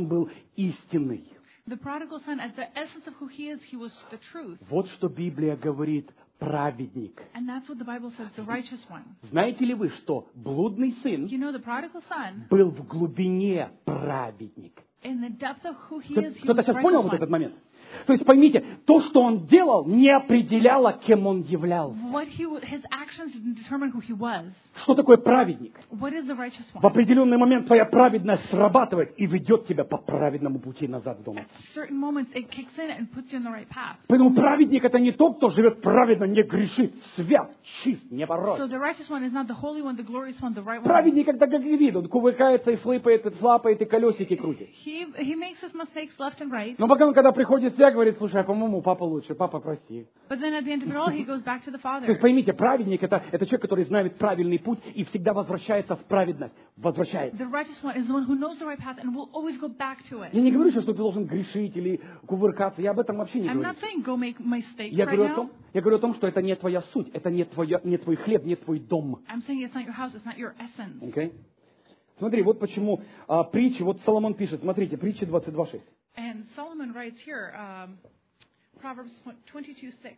истинный. The prodigal son, at the essence of who he is, he was the truth. Вот что Библия говорит, праведник. And that's what the Bible says, the righteous one. Знаете ли вы, что блудный сын You know, the prodigal son, был в глубине праведник? in the depth of who he is, he Кто-то was сейчас the понял righteous вот этот one. момент? То есть поймите, то, что он делал, не определяло, кем он являлся. His actions didn't determine who he was. Что такое праведник? What is the righteous В one? определенный момент твоя праведность срабатывает и ведет тебя по праведному пути назад в дом. At certain moments, it kicks in and puts you on the right path. Поэтому праведник это не тот, кто живет праведно, не грешит, свят, чист, So непорочен. the righteous one is not the holy one, the glorious one, the right one. Праведник это как вид, он кувыркается и флипает, и флапает, и колесики крутит. He makes his mistakes left and right. Но потом, когда приходит свят, говорит, слушай, а по-моему, папа лучше, папа, прости. But then at the end of it all, he goes back to the То есть Father. поймите, праведник это человек, который знает правильный путь и всегда возвращается в праведность. Возвращается. The righteous one is the one who knows the right path and will always go back to it. Я не говорю, что ты должен грешить или кувыркаться. Я об этом вообще не I'm говорю. not saying go make mistakes Я right говорю о now. том, что это не твоя суть, это не твой хлеб, не твой дом. I'm saying it's not your house, it's not your essence. Okay? Смотри, вот почему притчи, вот Соломон пишет, смотрите, притчи 22:6. And Solomon writes here, Proverbs 22:6.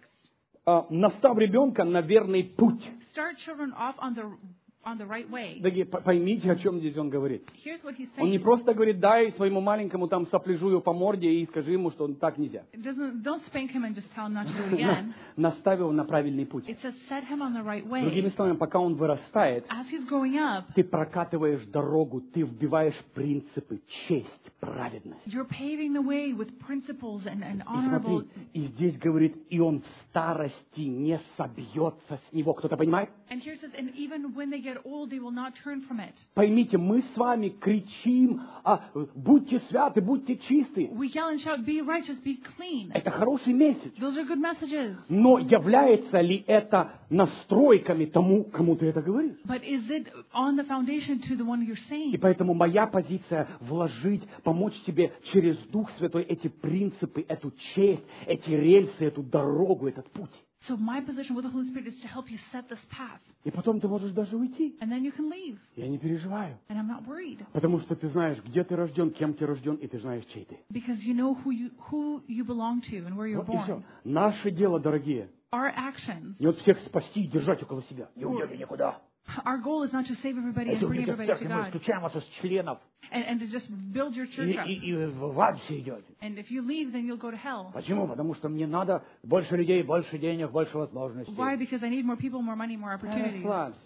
Настав ребенка на верный путь. Start children off on the right way. Дорогие, поймите, о чем здесь он говорит. Here's what he's Он не saying. просто говорит, дай своему маленькому там сопляжую по морде и скажи ему, что так нельзя. Don't spank him and just tell him not to do it again. Наставь его на правильный путь. It says set him on the right Другими way. словами, пока он вырастает, As he's growing up, ты прокатываешь дорогу, ты вбиваешь принципы, честь, праведность. you're paving the way with principles and И honorable. смотри, и здесь говорит, и он в старости не собьется с него. Кто-то понимает? And here it says, and even when they get old, they will not turn from it. Поймите, мы с вами кричим, будьте святы, будьте чисты. We yell and shout, be righteous, be clean. Это хороший месседж. Those are good messages. Но является ли это настройками тому, кому ты это говоришь? But is it on the foundation to the one you're И saying? поэтому моя позиция вложить, помочь тебе через Дух Святой эти принципы, эту честь, эти рельсы, эту дорогу, этот путь. So my position with the Holy Spirit is to help you set this path. И потом ты можешь даже уйти. And then you can leave. Я не переживаю. And I'm not worried. Потому что ты знаешь, где ты рожден, кем ты рожден, и ты знаешь, чей ты. Because you know who you belong to and where you're Вот и все. born. Наше дело, дорогие, Our actions, не вот всех спасти и держать около себя. Не уйдете никуда. our goal is not to save everybody Если and bring уйдете в everybody to церковь, мы God. исключаем вас из членов. And to just build your church up. И в ад все идете. And if you leave, then you'll go to hell. Почему? Потому что мне надо больше людей, больше денег, больше возможностей. Why? Because I need more people, more money, more opportunities. Расслабься.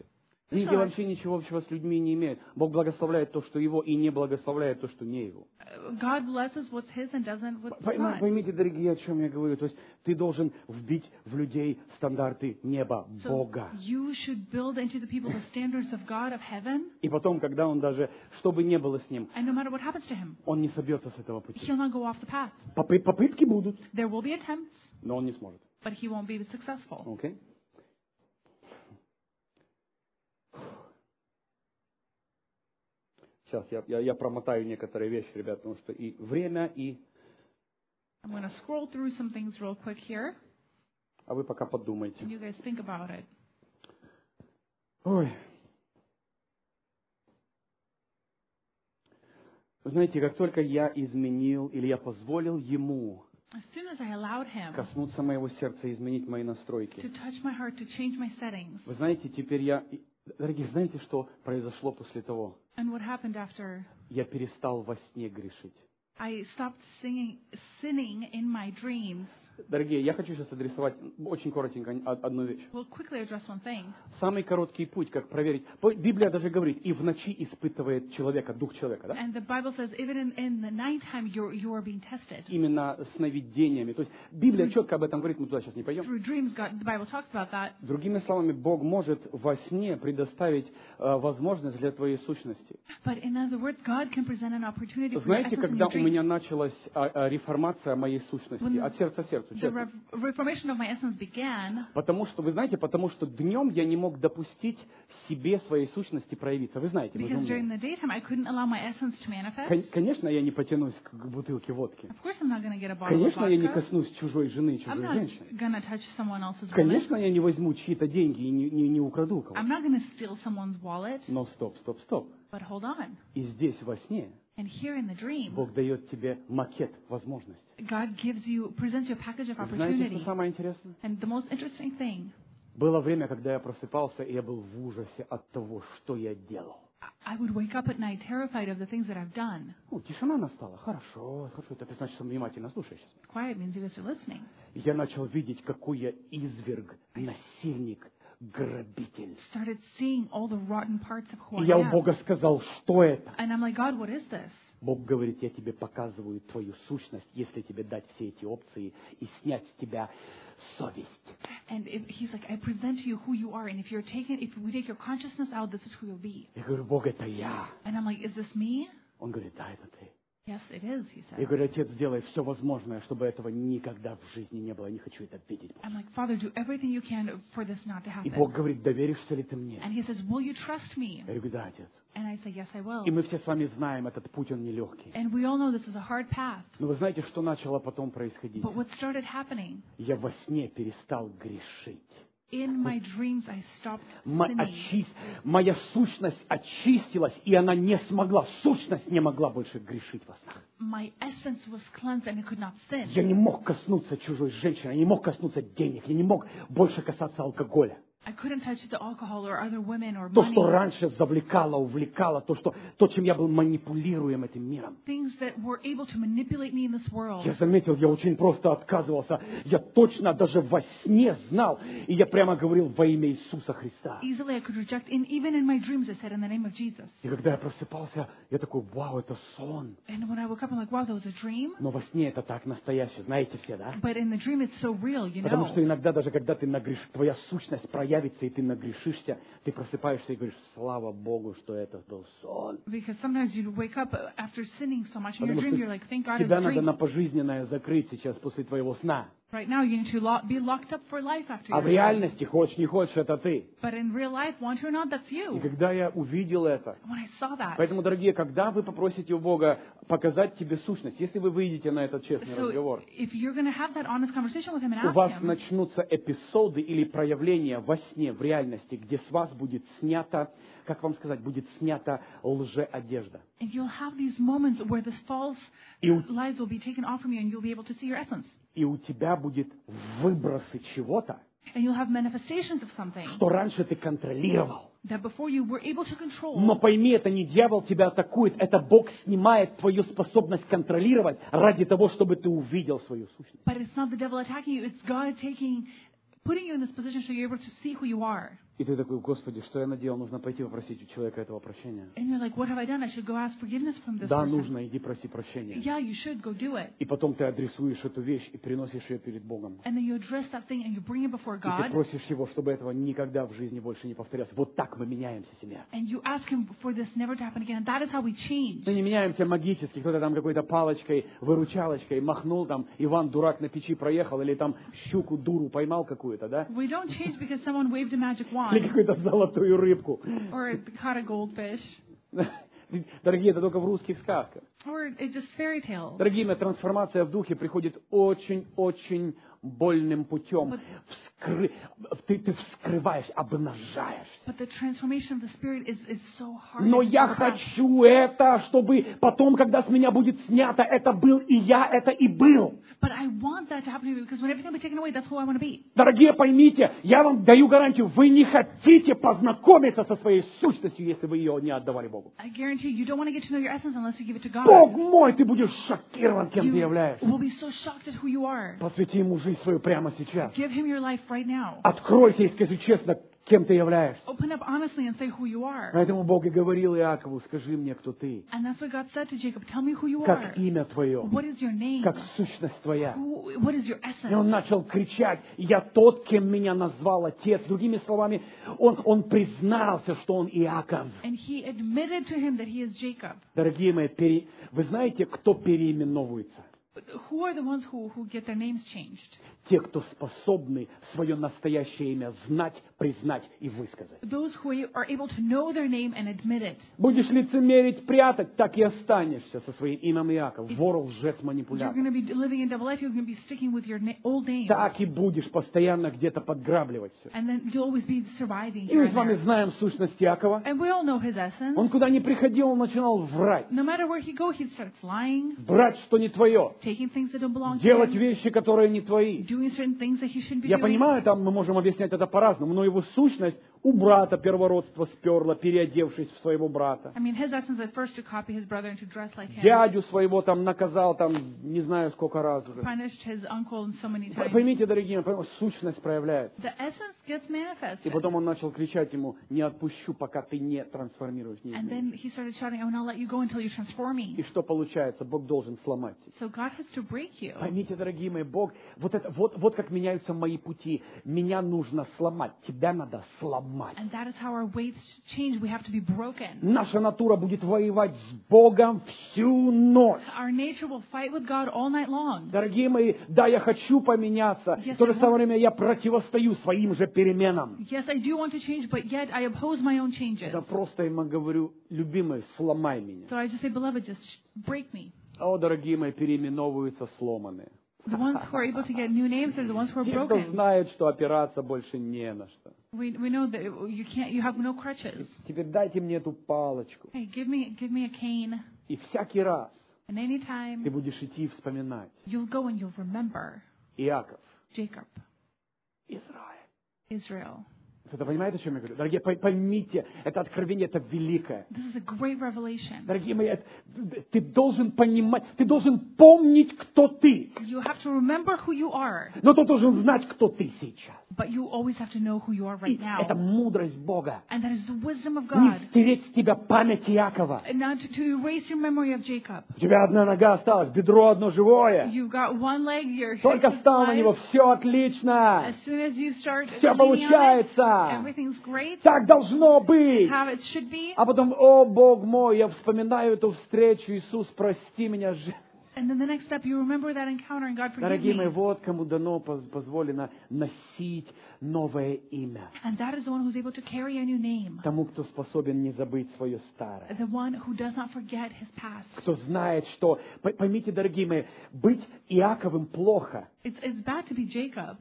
Деньги вообще ничего общего с людьми не имеют. Бог благословляет то, что его, и не благословляет то, что не его. God blesses what's His and doesn't what's not. Поймите, дорогие, о чем я говорю. То есть ты должен вбить в людей стандарты неба, Бога. You should build into the people the standards of God of heaven. И потом, когда он даже, что бы ни было с ним, And no matter what happens to him, он не собьется с этого пути. he'll not go off the path. Попытки будут, There will be attempts, но он не сможет. but he won't be successful. Окей? Сейчас я промотаю некоторые вещи, ребят, потому что и время, и... I'm going to scroll through some things real quick here, А вы пока подумайте. and you guys think about it. Ой. Вы знаете, как только я изменил, или я позволил ему As soon as I allowed him коснуться моего сердца и изменить мои настройки, to touch my heart, to change my settings, вы знаете, теперь я... Дорогие, знаете, что произошло после того? and what happened after Я перестал во сне грешить. I stopped sinning in my dreams. Дорогие, я хочу сейчас адресовать очень коротенько одну вещь. We'll quickly address one thing. Самый короткий путь, как проверить. Библия даже говорит, и в ночи испытывает человека, дух человека, да? And the Bible says even in the nighttime you are being tested. Именно сновидениями. То есть Библия четко об этом говорит, мы туда сейчас не пойдем. Through dreams, the Bible talks about that. Другими словами, Бог может во сне предоставить возможность для твоей сущности. But in other words, God can present an opportunity for your Знаете, essence in когда your у меня dreams. началась реформация моей сущности, от сердца к сердцу, The честно. reformation of my essence began Потому что, вы знаете, потому что днем я не мог допустить себе своей сущности проявиться. Вы знаете, вы же because during умные. the daytime I couldn't allow my essence to manifest. Конечно, я не потянусь к бутылке водки. Of course, I'm not going to get a bottle of Конечно, я не vodka. коснусь чужой жены, I'm чужой not женщины. going to touch someone else's woman. Конечно, я не возьму чьи-то деньги и не украду кого-то. I'm not going to steal someone's wallet. Но стоп. But hold on. И здесь во сне And here in the dream, Бог дает тебе макет возможностей. God presents you a package of Знаете, opportunity. что самое интересное? And the most interesting thing, Было время, когда я просыпался, и я был в ужасе от того, что я делал. I would wake up at night terrified of the things that I've done. Тишина настала. Хорошо. Это ты, значит, внимательно слушаешь. Quiet means you guys are listening. И я начал видеть, какой я изверг, насильник, грабитель. Started seeing all the rotten parts of who И I я у am. Бога сказал, что это? And I'm like, God, what is this? Бог говорит, я тебе показываю твою сущность, если тебе дать все эти опции и снять с тебя совесть. And he's like, I present to you who you are, and if we take your consciousness out, this is who you'll be. Я говорю, Бог, это я. And I'm like, is this me? Он говорит, да, это ты. Yes, it is, he Я said. говорю, Отец, делай все возможное, чтобы этого никогда в жизни не было. Я не хочу это видеть. I'm like, Father, do everything you can for this not to И happen. Бог говорит, доверишься ли ты мне? And he says, will you trust me? Я говорю, да, Отец. And I say, yes, I will. И мы все с вами знаем, этот путь, он нелегкий. And we all know this is a hard path. Но вы знаете, что начало потом происходить? But what started happening, Я во сне перестал грешить. in my dreams, I stopped sinning. Моя сущность очистилась, и она не смогла, сущность не могла больше грешить во снах. My essence was cleansed and it could not sin. Я не мог коснуться чужой женщины, я не мог коснуться денег, я не мог больше касаться алкоголя. I couldn't touch the alcohol or other women or То, что money. раньше завлекало, увлекало, то, чем я был манипулируем этим миром. Things that were able to manipulate me in this world. Я заметил, я очень просто отказывался. Я точно даже во сне знал. И я прямо говорил во имя Иисуса Христа. Easily I could reject. And even in my dreams, I said, in the name of Jesus. И когда я просыпался, я такой, вау, это сон. And when I woke up, I'm like, wow, that was a dream. Но во сне это так настоящее, знаете все, да? But in the dream, it's so real, you Потому что know. иногда даже когда ты нагрешишь, твоя сущность проявится, и ты нагрешишься, ты просыпаешься и говоришь, слава Богу, что это был сон. Because sometimes you wake up after sinning so much in your Потому dream, что you're like, thank God it's тебя a надо на dream. пожизненное закрыть сейчас после твоего сна. Right now, you need to be locked up for life after А your в dream. реальности, хочешь не хочешь, это ты. But in real life, want to or not, that's И you. когда я увидел это, When I saw that. поэтому, дорогие, когда вы попросите у Бога показать тебе сущность, если вы выйдете на этот честный So разговор, if you're going to have that honest conversation with him and у ask вас him, начнутся эпизоды или проявления во сне, в реальности, где с вас будет снята, как вам сказать, будет снята лжеодежда. and you'll have these moments where this false И у, lies will be taken off from you and you'll be able to see your essence. и у тебя будет выбросы чего-то, And you'll have manifestations of something что раньше ты контролировал. that before you were able to control. Но пойми, это не дьявол тебя атакует, это Бог снимает твою способность контролировать ради того, чтобы ты увидел свою сущность. But it's not the devil attacking you, it's God putting you in this position so you're able to see who you are. И ты такой: Господи, что я наделал? Нужно пойти попросить у человека этого прощения. And you're like, what have I done? I should go ask forgiveness from this Да, person. нужно, иди проси прощения. Yeah, you should go do it. И потом ты адресуешь эту вещь и приносишь ее перед Богом. And then you address that thing and you bring it before И ты God. просишь Его, чтобы этого никогда в жизни больше не повторялось. Вот так мы меняемся, семья. And you ask Him for this never to happen again. That is how we change. Мы не меняемся магически. Кто-то там какой-то палочкой, выручалочкой махнул, там Иван Дурак на печи проехал, или там щуку дуру поймал какую-то, да? We don't change because someone waved a magic wand Или какую-то золотую рыбку. or caught a goldfish Дорогие, это только в русских сказках. or it's just fairy tales. Дорогие мои, трансформация в духе приходит очень-очень больным путем. Ты вскрываешь, обнажаешься. But the transformation of the Spirit is so hard. Но and я so fast. хочу это, чтобы потом, когда с меня будет снято, это был и я, это и был. But I want that to happen to me because when everything will be taken away, that's who I want to be. Дорогие, поймите, я вам даю гарантию, вы не хотите познакомиться со своей сущностью, если вы ее не отдавали Богу. I guarantee you don't want to get to know your essence unless you give it to God. Бог мой, ты будешь шокирован, кем ты You являешься. will be so shocked at who you are. Посвяти ему жизнь свою прямо сейчас. Give Him your life right now. Откройся и скажи честно, кем ты являешься. Open up honestly and say who you are. Поэтому Бог и говорил Иакову: скажи мне, кто ты, And that's what God said to Jacob. Tell me who you are. как имя твое, What is your name? как сущность твоя. What is your И он essence? начал кричать: я тот, кем меня назвал Отец. Другими словами, он признался, что он Иаков. And he admitted to him that he is Jacob. Дорогие мои, вы знаете, кто переименовывается? But who are the ones who get their names changed? Те, кто способны свое настоящее имя знать, признать и высказать. Those who are able to know their name and admit it. Будешь лицемерить, прятать, так и останешься со своим именем Иаков. Вор, лжец, You're манипулятор. going to be living in double life. You're going to be sticking with your old name. Так и будешь постоянно где-то подграбливать все. And then you'll always be surviving И here мы and с вами there. знаем сущность Иакова. And we all know his essence. Он куда ни приходил, он начинал врать. No matter where he go, he starts lying, Брать, что не твое. taking things that don't belong to Делать him, вещи, которые не твои. doing certain things that he shouldn't be Я doing. понимаю, там мы можем объяснять это по-разному, но его сущность у брата первородство сперла, переодевшись в своего брата. I mean, his essence is first to copy his brother and to dress like him. Дядю своего там наказал, там не знаю сколько раз уже. Punished his uncle so many times. Поймите, дорогие, сущность проявляется. The essence gets И manifested. потом он начал кричать ему: не отпущу, пока ты не трансформируешь. Не And изменишь». then he started shouting, I will not let you go until you transform И me. что получается? Бог должен сломать тебя. So God has to break you. Поймите, дорогие мои, Бог, вот как меняются мои пути. Меня нужно сломать, тебя надо сломать. And that is how our ways change. We have to be broken. Наша натура будет воевать с Богом всю ночь. Our nature will fight with God all night long. Дорогие мои, да, я хочу поменяться. Yes, В то же I want- самое время я противостою своим же переменам. Yes, I do want to change, but yet I oppose my own changes. Я просто ему говорю: любимый, сломай меня. So I just say, beloved, just break me. О, дорогие мои, переименовываются сломанные. The ones who are able to get new names are the ones who are Те, кто broken. знает, что опираться больше не на что. We know that you have no crutches. Теперь дайте мне эту палочку. Hey, give me a cane, И всякий раз and anytime ты будешь идти и вспоминать: you'll go and you'll remember Иаков, Jacob, Израиль. Israel. Кто-то понимает, о чем я говорю? Дорогие, поймите, это откровение, это великое. This is a great revelation. Дорогие мои, ты должен понимать, ты должен помнить, кто ты. You have to remember who you are, Но ты должен знать, кто ты сейчас. but you always have to know who you are right И это now. мудрость Бога. And that is the wisdom of Не God. стереть с тебя память Иакова. And not to erase your memory of Jacob. У тебя одна нога осталась, бедро одно живое. You've got one leg, your hip Только is встал на него, alive. все отлично. As soon as you start Всё leaning on it, получается. everything's great. Так должно быть. How it should be. А потом: о, Бог мой, я вспоминаю эту встречу, Иисус, прости меня. And then the next step, you remember that encounter, and God forgive Дорогие мои, me. вот кому дано, позволено носить новое имя. And that is the one who's able to carry a new name. Тому, кто способен не забыть свое старое. The one who does not forget his past. Кто знает, что... Поймите, дорогие мои, быть Иаковым плохо. It's bad to be Jacob,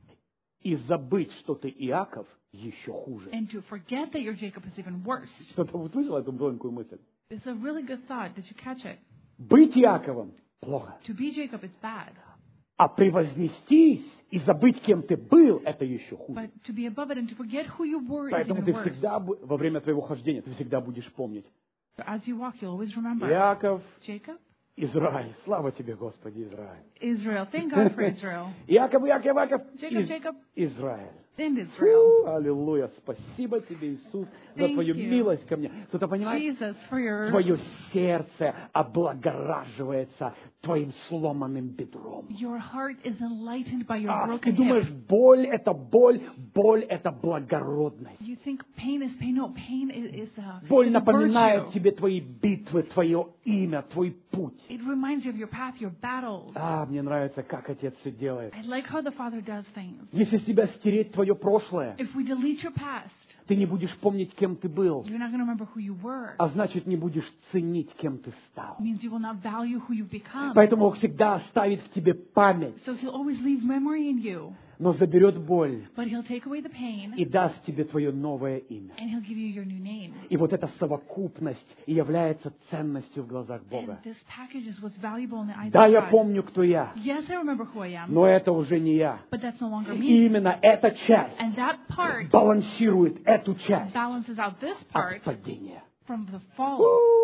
И забыть, что ты Иаков, еще хуже. and to forget that you're Jacob is even worse. Кто-то услышал эту тонкую мысль? It's a really good thought. Did you catch it? Быть Иаковом плохо. To be Jacob is bad, А превознестись и забыть, кем ты был, это еще хуже. but to be above it and to forget who you were is Поэтому even ты worse. всегда, во время твоего хождения, ты всегда будешь помнить: As you walk, you'll always remember Иаков, Jacob, Израиль. Слава тебе, Господи, Израиль. Israel. Thank God for Israel. Иаков, Иаков, Иаков. Jacob, Jacob. Израиль. in Israel. Аллилуйя. Спасибо тебе, Иисус, за Thank твою you. милость ко мне. Кто-то понимает? Jesus, for your Твое сердце облагораживается твоим сломанным бедром. heart is enlightened by your Ты broken думаешь, hip. боль это благородность. You think pain is pain. No, pain is Боль a напоминает virtue. тебе твои битвы, твое имя, твой путь. It reminds you of your path, your battles. Мне нравится, как Отец все делает. I like how the Father does things. Если с тебя стереть твое прошлое, If we delete your past, ты не будешь помнить, кем ты был, you're not going to remember who you were. а значит, не будешь ценить, кем ты стал. It means you will not value who you've become. Поэтому Он всегда оставит в тебе память, So He'll always leave memory in you, но заберет боль but He'll take away the pain и даст тебе твое новое имя. and He'll give you your new name. И вот эта совокупность и является ценностью в глазах And Бога. this package is what's valuable in the eyes Да, of я God. помню, кто я, Yes, I remember who I am, но это уже не я. but that's no longer И me. именно эта часть And that part балансирует эту часть balances out this от part падения. from the fall.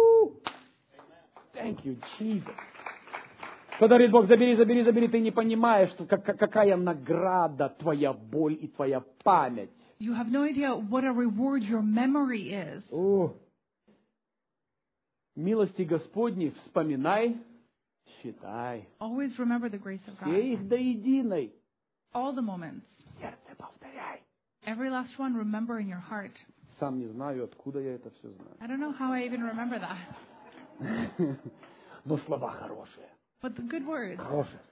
Thank you, Jesus. Кто говорит, Бог, забери, забери, забери, ты не понимаешь, что, какая награда твоя боль и твоя память. You have no idea what a reward your memory is. Милости Господни вспоминай, считай. Always remember the grace of Все God. их до единой. All the moments. Сердце повторяй. Every last one, remember in your heart. Сам не знаю, откуда я это все знаю. I don't know how I even remember that. Но слова хорошие. But the good words. Хорошие.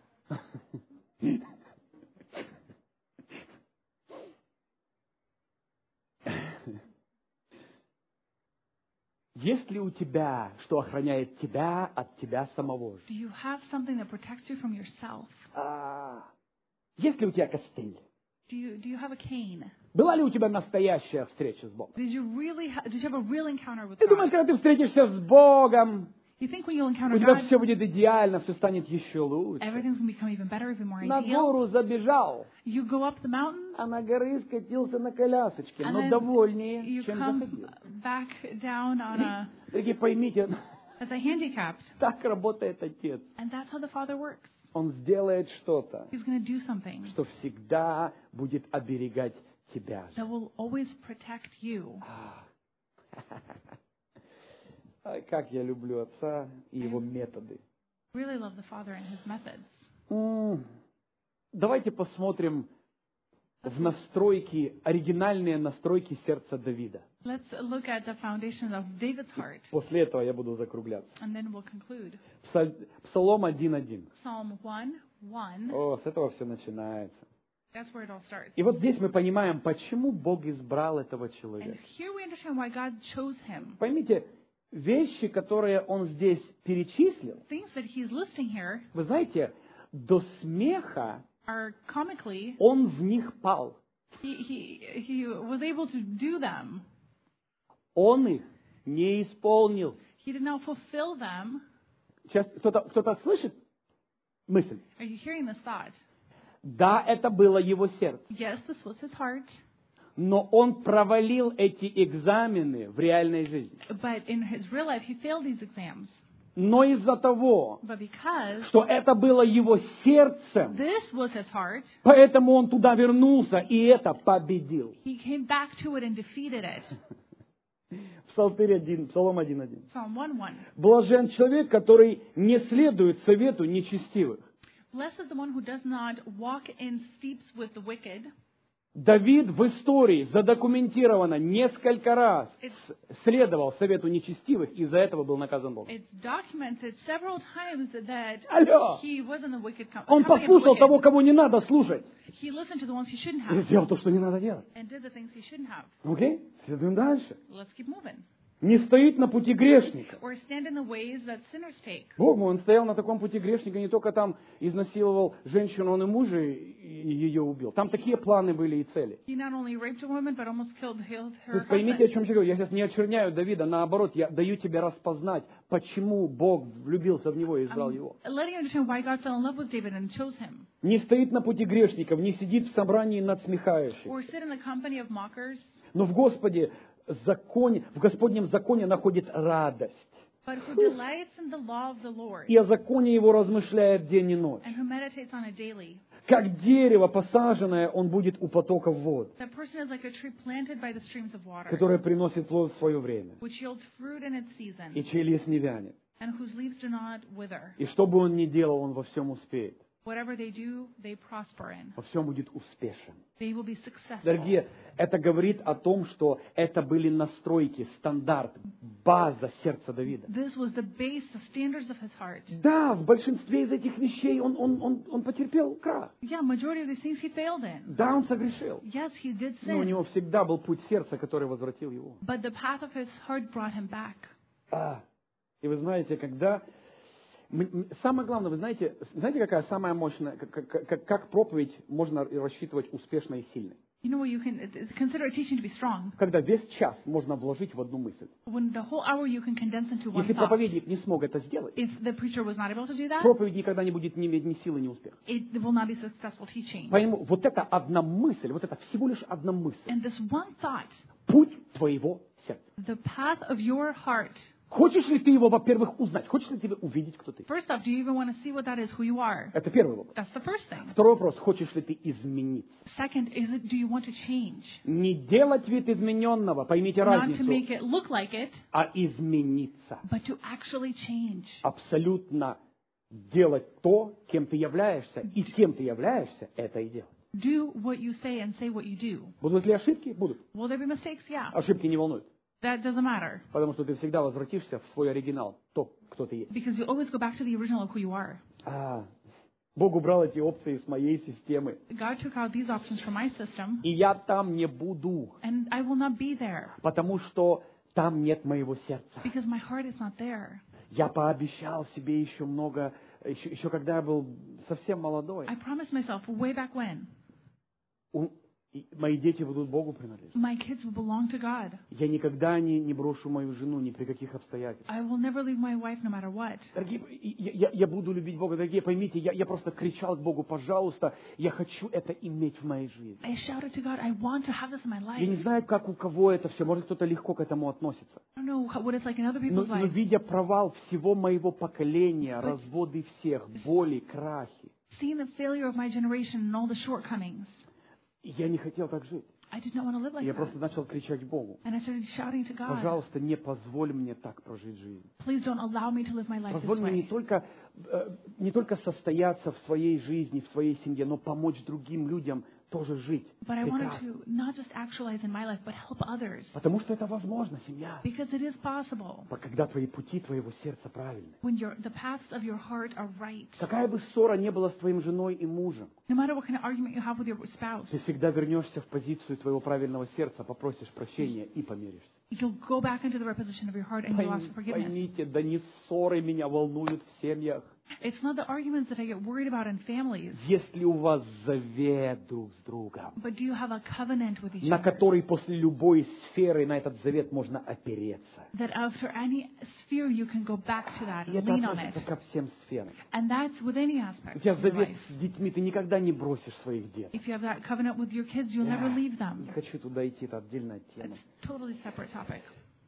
Есть ли у тебя, что охраняет тебя от тебя самого? Do you have something that protects you from yourself? Есть ли у тебя костыль? Do you have a cane? Была ли у тебя настоящая встреча с Богом? Did you have a real encounter with Ты думаешь, God? когда ты встретишься с Богом, You think when you'll у encounter тебя God, все будет идеально, все станет еще лучше. everything's going to become even better, even more На ideal? гору забежал, You go up the mountain, а на горы скатился на колясочке, and но then довольнее, you чем come заходил. back down on Дорогие, поймите, as a handicapped. так работает Отец. And that's how the Father works. Он сделает что-то, He's going to do something что всегда будет оберегать тебя. that will always protect you. Ай, как я люблю Отца и Его методы. Really love the Father and His methods. Давайте посмотрим в настройки, оригинальные настройки сердца Давида. Let's look at the foundation of David's heart, После этого я буду закругляться. and then we'll conclude. Псалом 1:1. Psalm 1:1. О, с этого все начинается. That's where it all starts. И вот здесь мы понимаем, почему Бог избрал этого And человека. here we understand why God chose him. Поймите, вещи, которые он здесь перечислил, Things that he's listing here вы знаете, до смеха are comically, он в них пал. he was able to do them. Он их не исполнил. He did not fulfill them. Сейчас кто-то слышит мысль? Are you hearing this thought? Да, это было его сердце. Yes, this was his heart, Но он провалил эти экзамены в реальной жизни. but in his real life, he failed these exams. Но из-за того, But because что это было его сердцем, this was his heart, поэтому он туда вернулся и это победил. he came back to it and defeated it. Псалтырь 1, Псалом 1:1. Psalm 1:1. Блажен человек, который не следует совету нечестивых. Blessed is the one who does not walk in steeps with the wicked. Давид в истории задокументировано несколько раз следовал совету нечестивых, и из-за этого был наказан Богом. It's documented several times that Алло! he was in the wicked Он company of the послушал wicked. того, кого не надо слушать, He listened to the ones he shouldn't и have сделал то, что не надо делать. and did the things he shouldn't have. Окей? Следуем дальше. Let's keep moving. Не стоит на пути грешника. Or stand in the ways that sinners take. Бог мой, он стоял на таком пути грешника, не только там изнасиловал женщину, он и мужа и ее убил. Там такие планы были и цели. He not only raped a woman, but almost killed То her есть поймите, о husband. чем я говорю. Я сейчас не очерняю Давида, наоборот, я даю тебе распознать, почему Бог влюбился в него и избрал его. Letting you understand why God fell in love with David and chose him. Не стоит на пути грешников, не сидит в собрании надсмехающих. Or sit in the company of mockers. Но в Господе законе, в Господнем законе находит радость. but who delights in the law of the Lord, и о законе его размышляет день и ночь. and who meditates on it daily. Как дерево посаженное, он будет у потоков вод, That person is like a tree planted by the streams of water, которое приносит плод в свое время, which yields fruit in its и season, чей лист не вянет. and whose leaves do not wither. И что бы он ни делал, он во всем успеет. Whatever they do, they prosper in. Во всем будет успешен. They will be successful. Дорогие, это говорит о том, что это были настройки, стандарт, база сердца Давида. This was the base, the standards of his heart. Да, в большинстве из этих вещей он потерпел крах. Yeah, majority of these things he failed in. Да, он согрешил. Yes, he did Но у sin, него всегда был путь сердца, который возвратил его. but the path of his heart brought him back. И вы знаете, когда... Самое главное, вы знаете какая самая мощная, как проповедь можно рассчитывать успешной и сильной? You know what, you can consider a teaching to be strong. Когда весь час можно вложить в одну мысль. When the whole hour you can condense into one Если thought. проповедник не смог это сделать, If the preacher was not able to do that, проповедь никогда не будет иметь ни силы, ни успеха. it will not be successful teaching. Поэтому вот эта одна мысль, вот это всего лишь одна мысль, And this one thought, путь твоего сердца. the path of your heart. Хочешь ли ты его, во-первых, узнать? Хочешь ли ты увидеть, кто ты? First off, do you even want to see what that is, who you are? Это первый вопрос. That's the first thing. Второй вопрос. Хочешь ли ты измениться? Second, do you want to change? Не делать вид измененного, поймите Not to разницу, make it look like it, а измениться. but to actually change. Абсолютно делать то, кем ты являешься. И кем ты являешься, это и делать. Do what you say and say what you do. Будут ли ошибки? Будут. Will there be mistakes? Yeah. Ошибки не волнуют. That doesn't matter. Потому что ты всегда возвратишься в свой оригинал, то, кто ты есть. Because you always go back to the original of who you are. Бог убрал эти опции с моей системы. God took out these options from my system, И я там не буду, and I will not be there потому что там нет моего сердца. because my heart is not there. Я пообещал себе еще много, еще когда я был совсем молодой. I promised myself way back when Мои дети будут Богу принадлежать. my kids will belong to God. Я никогда не брошу мою жену ни при каких обстоятельствах. I will never leave my wife no matter what. Дорогие, я буду любить Бога. Дорогие, поймите, я просто кричал к Богу, пожалуйста, я хочу это иметь в моей жизни. I shouted to God, I want to have this in my Я не life. знаю, как у кого это все, может, кто-то легко к этому относится. I don't know what it's like in other Но people's lives. видя провал всего моего поколения, разводы всех, боли, крахи, Seeing the failure of my generation and all the shortcomings, я не хотел так жить. I did not want to live like Я that. просто начал кричать Богу, And I started shouting to God, пожалуйста, не позволь мне так прожить жизнь. please don't allow me to live my life this Позволь мне way. не только состояться в своей жизни, в своей семье, но помочь другим людям тоже жить But I wanted прекрасно. to not just actualize in my life, but help others. Потому что это возможно, семья. Because it is possible Когда твои пути, твоего сердца правильны. when the paths of your heart are right. Какая бы ссора ни была с твоим женой и мужем, No matter what kind of argument you have with your spouse, ты всегда вернешься в позицию твоего правильного сердца, попросишь прощения и помиришься. you'll go back into the right position of your heart and you'll ask for forgiveness. Поймите, да не ссоры меня волнуют в семьях. It's not the arguments that I get worried about in families, Есть ли у вас завет друг с другом, but do you have a covenant with each на other? который после любой сферы на этот завет можно опереться? That after any sphere you can go back to that И and это lean on it. относится ко всем сферам. And that's with any У aspect тебя of your завет life. с детьми, ты никогда не бросишь своих деток. If you have that covenant with your kids, you'll never leave them. Не хочу туда идти, это отдельная тема. It's a totally separate topic.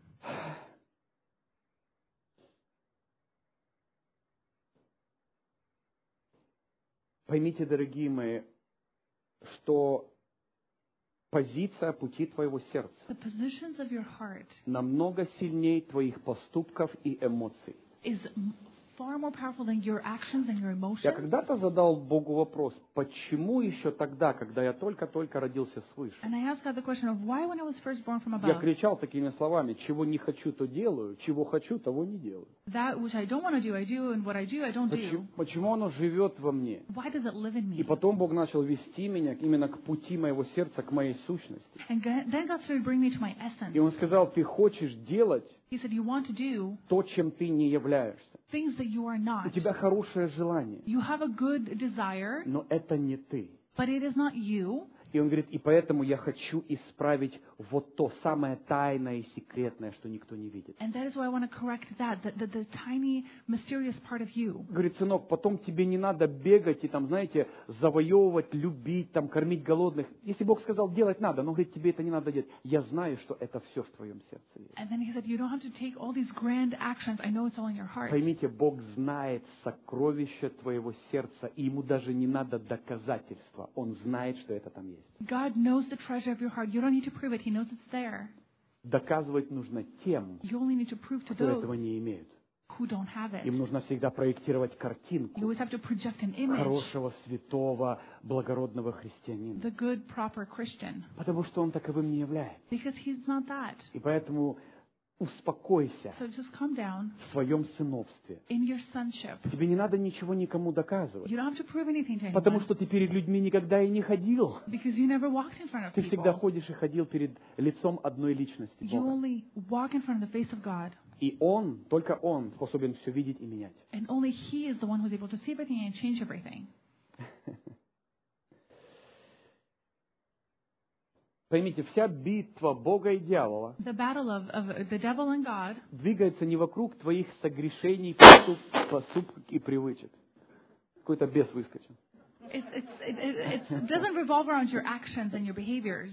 Поймите, дорогие мои, что позиция пути твоего сердца The positions of your heart намного сильнее твоих поступков и эмоций. is far more powerful than your actions and your Я emotions. когда-то задал Богу вопрос, почему еще тогда, когда я только-только родился свыше, And I asked God the question of why, when I was first born from я above, кричал такими словами, чего не хочу, то делаю, чего хочу, того не делаю. that which I don't want to do, I do, and what I do, I don't do. Почему оно живет во мне? Why does it live in И me? потом Бог начал вести меня именно к пути моего сердца, к моей сущности. And then God started bringing me to my essence. И Он сказал, ты хочешь делать He said, you want to do то, чем ты не являешься. things that you are У not. тебя хорошее желание, You have a good desire, но это не ты. but it is not you. И он говорит, и поэтому я хочу исправить вот то самое тайное и секретное, что никто не видит. And that is why I want to correct that, the tiny, mysterious part of you. Говорит, сынок, потом тебе не надо бегать и там, знаете, завоевывать, любить, там, кормить голодных. Если Бог сказал, делать надо, но, говорит, тебе это не надо делать. Я знаю, что это все в твоем сердце есть. And then he said, you don't have to take all these grand actions. I know it's all in your heart. Поймите, Бог знает сокровища твоего сердца, и Ему даже не надо доказательства. Он знает, что это там есть. God knows the treasure of your heart. You don't need to prove it. He knows it's there. Доказывать нужно тем, You only need to prove to кто этого those не имеют. who don't have it. Им нужно всегда проектировать You картинку always have to project an image, хорошего, святого, благородного христианина. the good, proper Christian, Потому что он таковым не является. because he's not that. И поэтому успокойся So just calm down в своем сыновстве. in your sonship. Тебе не надо ничего никому доказывать. You don't have to prove anything to Потому anyone, что ты перед людьми никогда и не ходил. because you never walked in front of Ты всегда people. ходишь и ходил перед лицом одной личности You Бога. only walk in front of the face of God, И Он, только Он способен все видеть и менять. and only He is the one who's able to see everything and change everything. Поймите, вся битва Бога и дьявола The battle of the devil and God двигается не вокруг твоих согрешений, поступков и привычек. Какой-то бес выскочил. it doesn't revolve around your actions and your behaviors.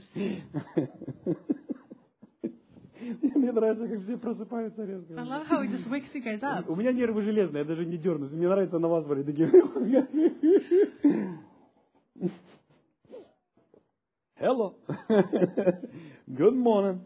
Мне нравится, как все просыпаются резко. I love how He just wakes you guys up. У меня нервы железные, я даже не дернусь. Мне нравится на вас смотреть. Такие... Hello. Good morning.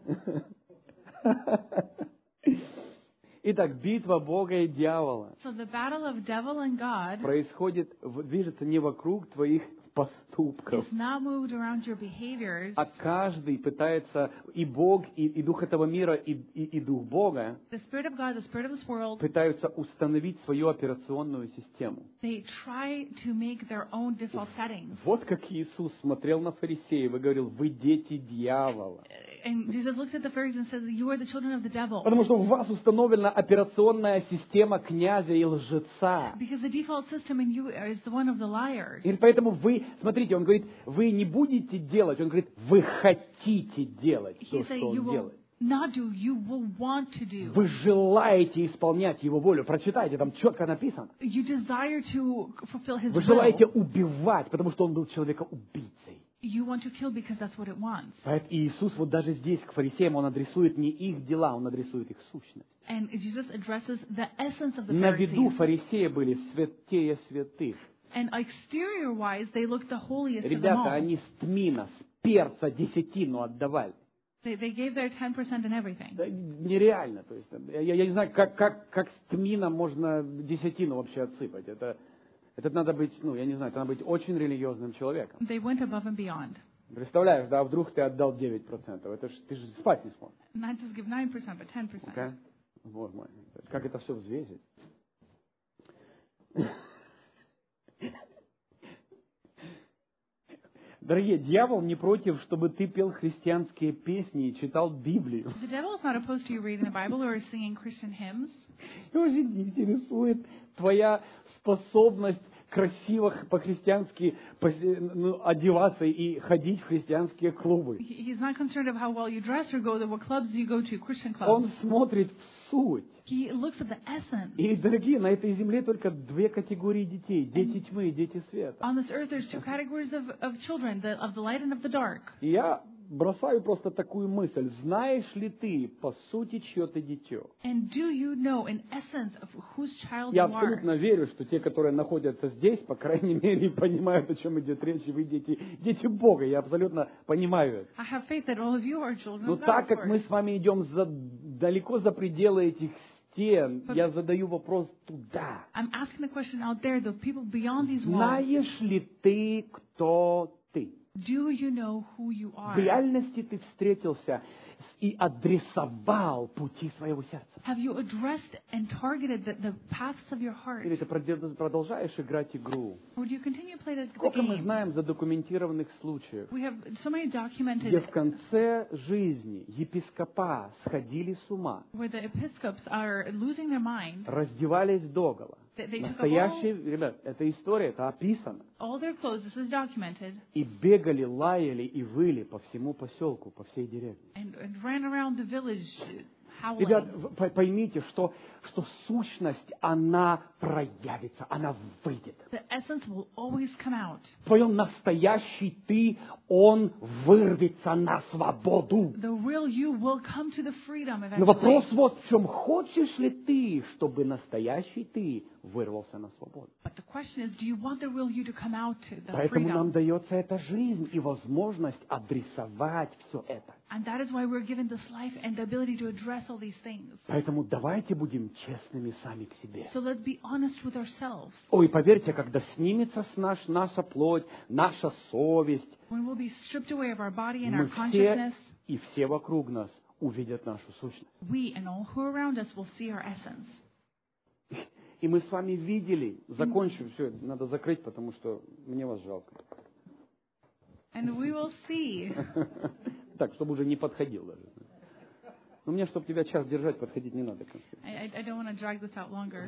Итак, битва Бога и дьявола So the battle of devil and God происходит, движется не вокруг твоих поступков, is not moved around your behaviors. а каждый пытается, и Бог, и дух этого мира, и дух Бога The Spirit of God, the Spirit of this world, пытаются установить свою операционную систему. they try to make their own default settings. Вот как Иисус смотрел на фарисеев и говорил, вы дети дьявола. And Jesus looks at the Pharisees and says, you are the children of the devil. Потому что в вас установлена операционная система князя и лжеца. Because the default system in you is the one of the liars. И поэтому вы, смотрите, он говорит, вы не будете делать, он говорит, вы хотите делать то, He что said, you он will делает. not do, you will want to do. Вы желаете исполнять его волю. Прочитайте, там четко написано. You desire to fulfill His Вы will. желаете убивать, потому что он был человекоубийцей. You want to kill because that's what it wants. Поэтому Иисус вот даже здесь к фарисеям, он адресует не их дела, он адресует их сущность. And Jesus addresses the essence of the На виду Pharisees. фарисеи были святее святых. And exterior-wise, they looked the holiest of them Ребята, all. они с тмина, с перца десятину отдавали. They gave their 10% in everything. Да, нереально. То есть, я не знаю, как с тмина можно десятину вообще отсыпать. Это надо быть, я не знаю, это надо быть очень религиозным человеком. They went above and beyond. Представляешь, да, вдруг ты отдал 9%. Это ты же спать не сможешь. Not just give 9%, but 10%. Okay? Боже мой. Как это все взвесить? Дорогие, дьявол не против, чтобы ты пел христианские песни и читал Библию. The devil is not opposed to you reading the Bible or singing Christian hymns. Его же не интересует твоя способность красиво по-христиански одеваться и ходить в христианские клубы. He's not concerned of how well you dress or go to what clubs you go to, Christian clubs. Он смотрит в суть. He looks at the essence. И, дорогие, на этой земле только две категории детей. Дети тьмы и дети света. On this earth, there's two categories of children, of the light and of the dark. И я бросаю просто такую мысль. Знаешь ли ты, по сути, чье ты дитё? And do you know, in essence, of whose child Я you are? абсолютно верю, что те, которые находятся здесь, по крайней мере, понимают, о чем идет речь, и вы дети Бога. Я абсолютно понимаю это. I have faith that all of you are children Но of God, так of как мы course. с вами идем далеко за пределы этих стен, я задаю вопрос туда. I'm asking the question out there, the people beyond these walls. Знаешь ли ты, кто ты? Do you know who you В are? реальности ты встретился и адресовал пути своего сердца? Have you addressed and targeted the paths of your heart? Или ты продолжаешь играть игру? Or do you continue to play the Сколько мы game? знаем задокументированных случаев, We have so many где documented в конце жизни епископа сходили с ума, where the episcopes are losing their mind. раздевались догола. They took up Настоящие, ребят, это история, это описано. all their clothes. This is documented. И бегали, лаяли и выли по всему поселку, по всей деревне. And ran around the village howling. Ребят, поймите, что сущность, она проявится, она выйдет. The essence will always come out. Твой настоящий ты, он вырвется на свободу. The real you will come to the freedom Но вопрос eventually. вот в чем. Хочешь ли ты, чтобы настоящий ты вырвался на свободу? But the question is, do you want the real you to come out to the Поэтому нам freedom? дается эта жизнь и возможность адресовать все это. And that is why we're given this life and the ability to address all these things. Поэтому давайте будем честными сами к себе. So let's be honest with ourselves. Ой, поверьте, когда снимется наша плоть, наша совесть, When we'll be stripped away of our body and мы our все consciousness, и все вокруг нас увидят нашу сущность. we and all who are around us will see our essence. И мы с вами видели, закончим, все, надо закрыть, потому что мне вас жалко. And we will see. Так, чтобы уже не подходил даже. Но мне, чтобы тебя час держать, подходить не надо. I don't want to drag this out longer.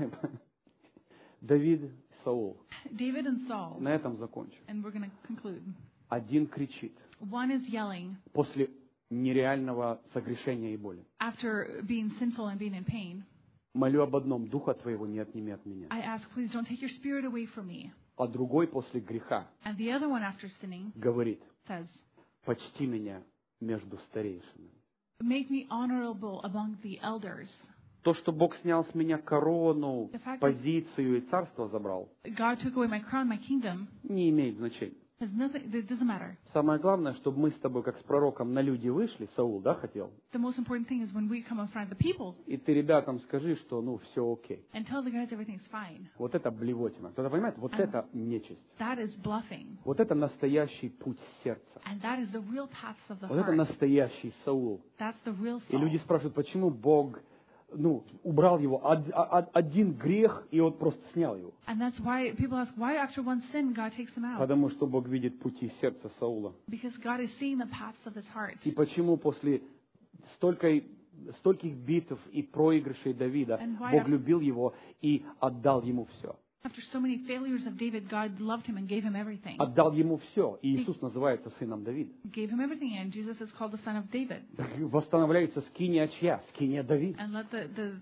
Давид, Саул. David and Saul, На этом закончим. and we're going to conclude. Один кричит One is yelling после нереального согрешения и боли. after being sinful and being in pain. Молю об одном, духа твоего не отними от меня. I ask, please don't take your spirit away from me. А другой после греха And the other one after sinning говорит, says, почти меня между старейшинами. make me honorable among the elders. То, что Бог снял с меня корону, The fact that- позицию и царство забрал, God took away my crown, my kingdom, не имеет значения. has nothing, it doesn't matter. Самое главное, чтобы мы с тобой, как с пророком, на люди вышли, Саул, да, хотел? The most important thing is when we come in front of the people И ты ребятам скажи, что, все окей. and tell the guys everything's fine. Вот это блевотина. Кто-то понимает? Вот это нечисть. That is bluffing. Вот это настоящий путь сердца. And that is the real paths of the Вот это heart. настоящий Саул. That's the real И люди soul. спрашивают, почему Бог, убрал его, один грех, и он просто снял его. And that's why people ask, why after one sin God takes them out? Потому что Бог видит пути сердца Саула. Because God is seeing the paths of his heart. И почему после стольких битв и проигрышей Давида And why Бог after- любил его и отдал ему все. After so many failures of David, God loved him and gave him everything. Отдал ему все. И Иисус называется сыном Давида. Gave him everything, and Jesus is called the son of David. Восстанавливается скиния чья? Скиния Давида. And let the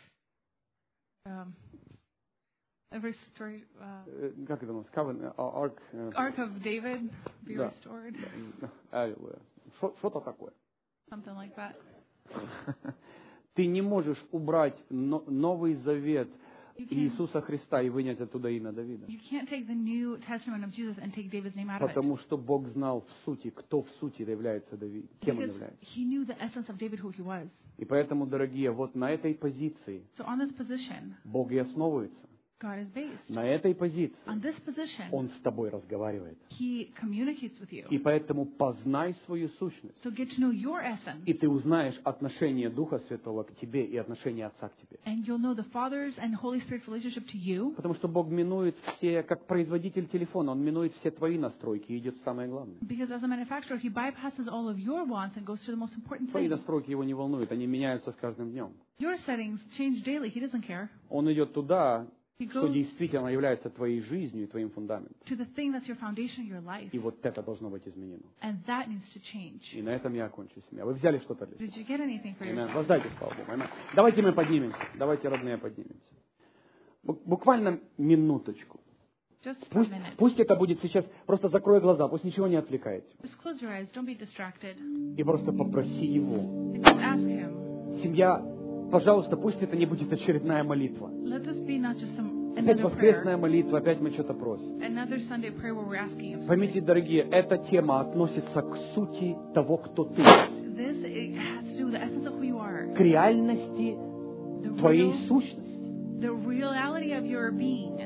restore, Как это у нас? Ark. Ark of David be Да. restored, Аллилуйя. Что-то такое. something like that. Ты не можешь убрать Новый Завет You can't, Иисуса Христа и вынять оттуда имя Давида. you can't take the New Testament of Jesus and take David's name out of it. Потому что Бог знал в сути, кто в сути является Давид, кем он Because является. he knew the essence of David, who he was. И поэтому, дорогие, вот на этой позиции So on this position, Бог и основывается. God is based. На этой позиции On this position, Он с тобой разговаривает. he communicates with you. И поэтому познай свою сущность. So get to know your essence. И ты узнаешь отношение Духа Святого к тебе и отношение Отца к тебе. And you'll know the Father's and Holy Spirit's relationship to you. Потому что Бог минует все, как производитель телефона, Он минует все твои настройки и идет в самое главное. Because as a manufacturer, he bypasses all of your wants and goes to the most important Твои thing. настройки Его не волнуют, они меняются с каждым днем. Your settings change daily. He doesn't care. Он идет туда, He что goes действительно является твоей жизнью и твоим фундаментом. to the thing that's your foundation of your life. И вот это должно быть изменено. And that needs to change. И на этом я окончу семья. Вы взяли что-то для себя? Did you get anything for Аминь. yourself? Воздайте славу Богу. Аминь. Давайте мы поднимемся. Давайте, родные, поднимемся. Буквально минуточку. Just for a Пусть, minute. пусть это будет сейчас, просто закрой глаза, пусть ничего не отвлекает. Just close your eyes. Don't be distracted. И просто попроси Его. And just ask him. Семья, пожалуйста, пусть это не будет очередная молитва. Let this be not just some Опять another воскресная prayer, молитва, опять мы что-то просим. another Sunday prayer where we're asking him. Поймите, дорогие, эта тема относится к сути того, кто ты, This it has to do with the essence of who you are, к реальности the твоей сущности. the reality of your being.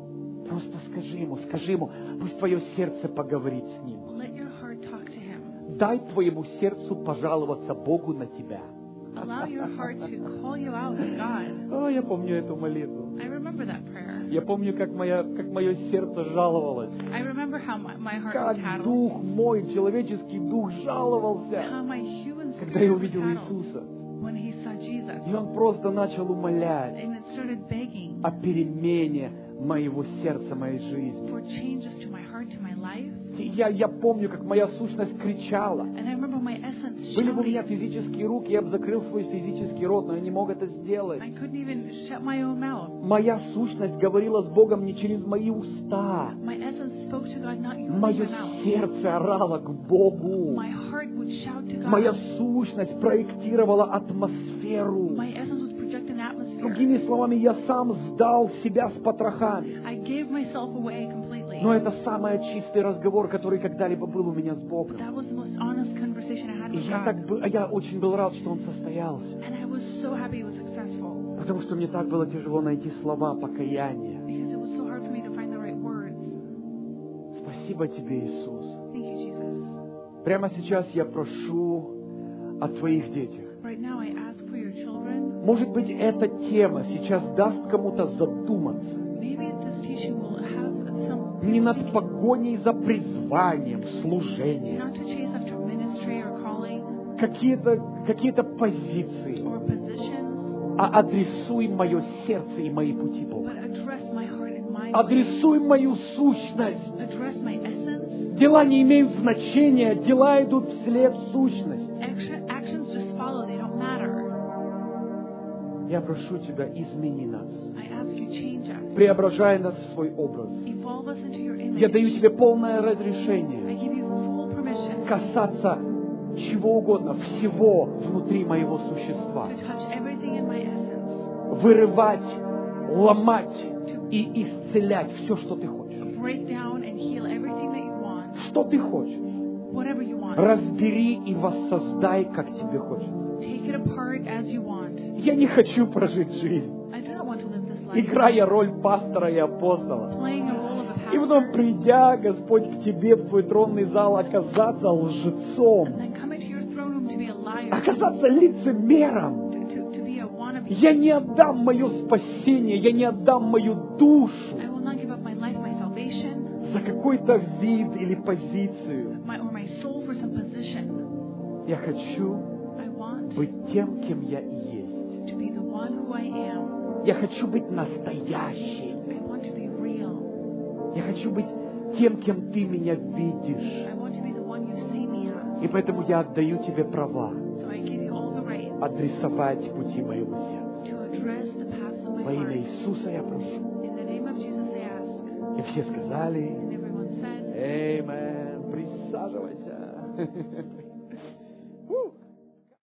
Просто скажи ему, пусть твое сердце поговорит с ним. Let your heart talk to him. Дай твоему сердцу пожаловаться Богу на тебя. Allow your heart to call you out to God. Я помню эту молитву. I remember that prayer. Я помню, как мое сердце жаловалось. I remember how my heart Как was tattled. дух мой, человеческий дух, жаловался, How my human когда я spirit was увидел tattled Иисуса. when he saw Jesus. И он просто начал умолять And it started begging о перемене моего сердца, моей жизни. for changes to my heart, to my life. И я помню, как моя сущность кричала. And I remember my essence Были бы у меня shouting. физические руки, я бы закрыл свой физический рот, но я не мог это сделать. I couldn't even shut my own mouth. Моя сущность говорила с Богом не через мои уста. My essence spoke to God, not using Мое my mouth. сердце орало к Богу. My heart would shout to Моя God. сущность проектировала атмосферу. My essence was projecting atmosphere. Другими словами, я сам сдал себя с потрохами. I gave myself away completely. Но это самый чистый разговор, который когда-либо был у меня с Богом. That was the most honest conversation I had И with God. я очень был рад, что он состоялся. And I was so happy it was successful. Потому что мне так было тяжело найти слова покаяния. Because it was so hard for me to find the right words. Спасибо тебе, Иисус. Thank you, Jesus. Прямо сейчас я прошу о твоих детях. Right now I ask for your children. Может быть, эта тема сейчас даст кому-то задуматься. Maybe this teaching will have some Не над погоней за призванием, служением. not to chase after ministry or calling Какие-то позиции. or positions, А адресуй мое сердце и мои пути Бога. but address my heart and my way. Адресуй мою сущность. Address my essence. Дела не имеют значения, дела идут вслед сущности. Actions just follow, they don't matter. Я прошу Тебя, измени нас. I ask you, change us. Преображай нас в свой образ. Evolve us into your image. Я даю Тебе полное I разрешение give you full permission касаться чего угодно, всего внутри моего существа. to touch everything in my essence, Вырывать, ломать и исцелять все, что Ты хочешь. break down and heal everything that you want, Что Ты хочешь? whatever you want. Разбери и воссоздай, как Тебе хочется. Take it apart as you want. Я не хочу прожить жизнь, I do not want to live this life играя роль пастора и апостола. playing a role of a И pastor потом, придя, Господь, к Тебе в Твой тронный зал, оказаться лжецом, and then come into your throne room to be a liar, оказаться лицемером. to be a wannabe. Я не отдам мое спасение, я не отдам мою душу I will not give up my life, my salvation, за какой-то вид или позицию. or my soul for some position. Я хочу I want быть тем, кем я и есть. to be the one who I am. Я хочу быть настоящим. I want to be real. Я хочу быть тем, кем Ты меня видишь. I want to be the one you see me as. И поэтому я отдаю Тебе права So I give you all the right адресовать пути моего сердца. to address the paths of my Во имя heart. Иисуса я прошу. In the name of Jesus I ask. И все сказали: And everyone said, Amen. Присаживайся.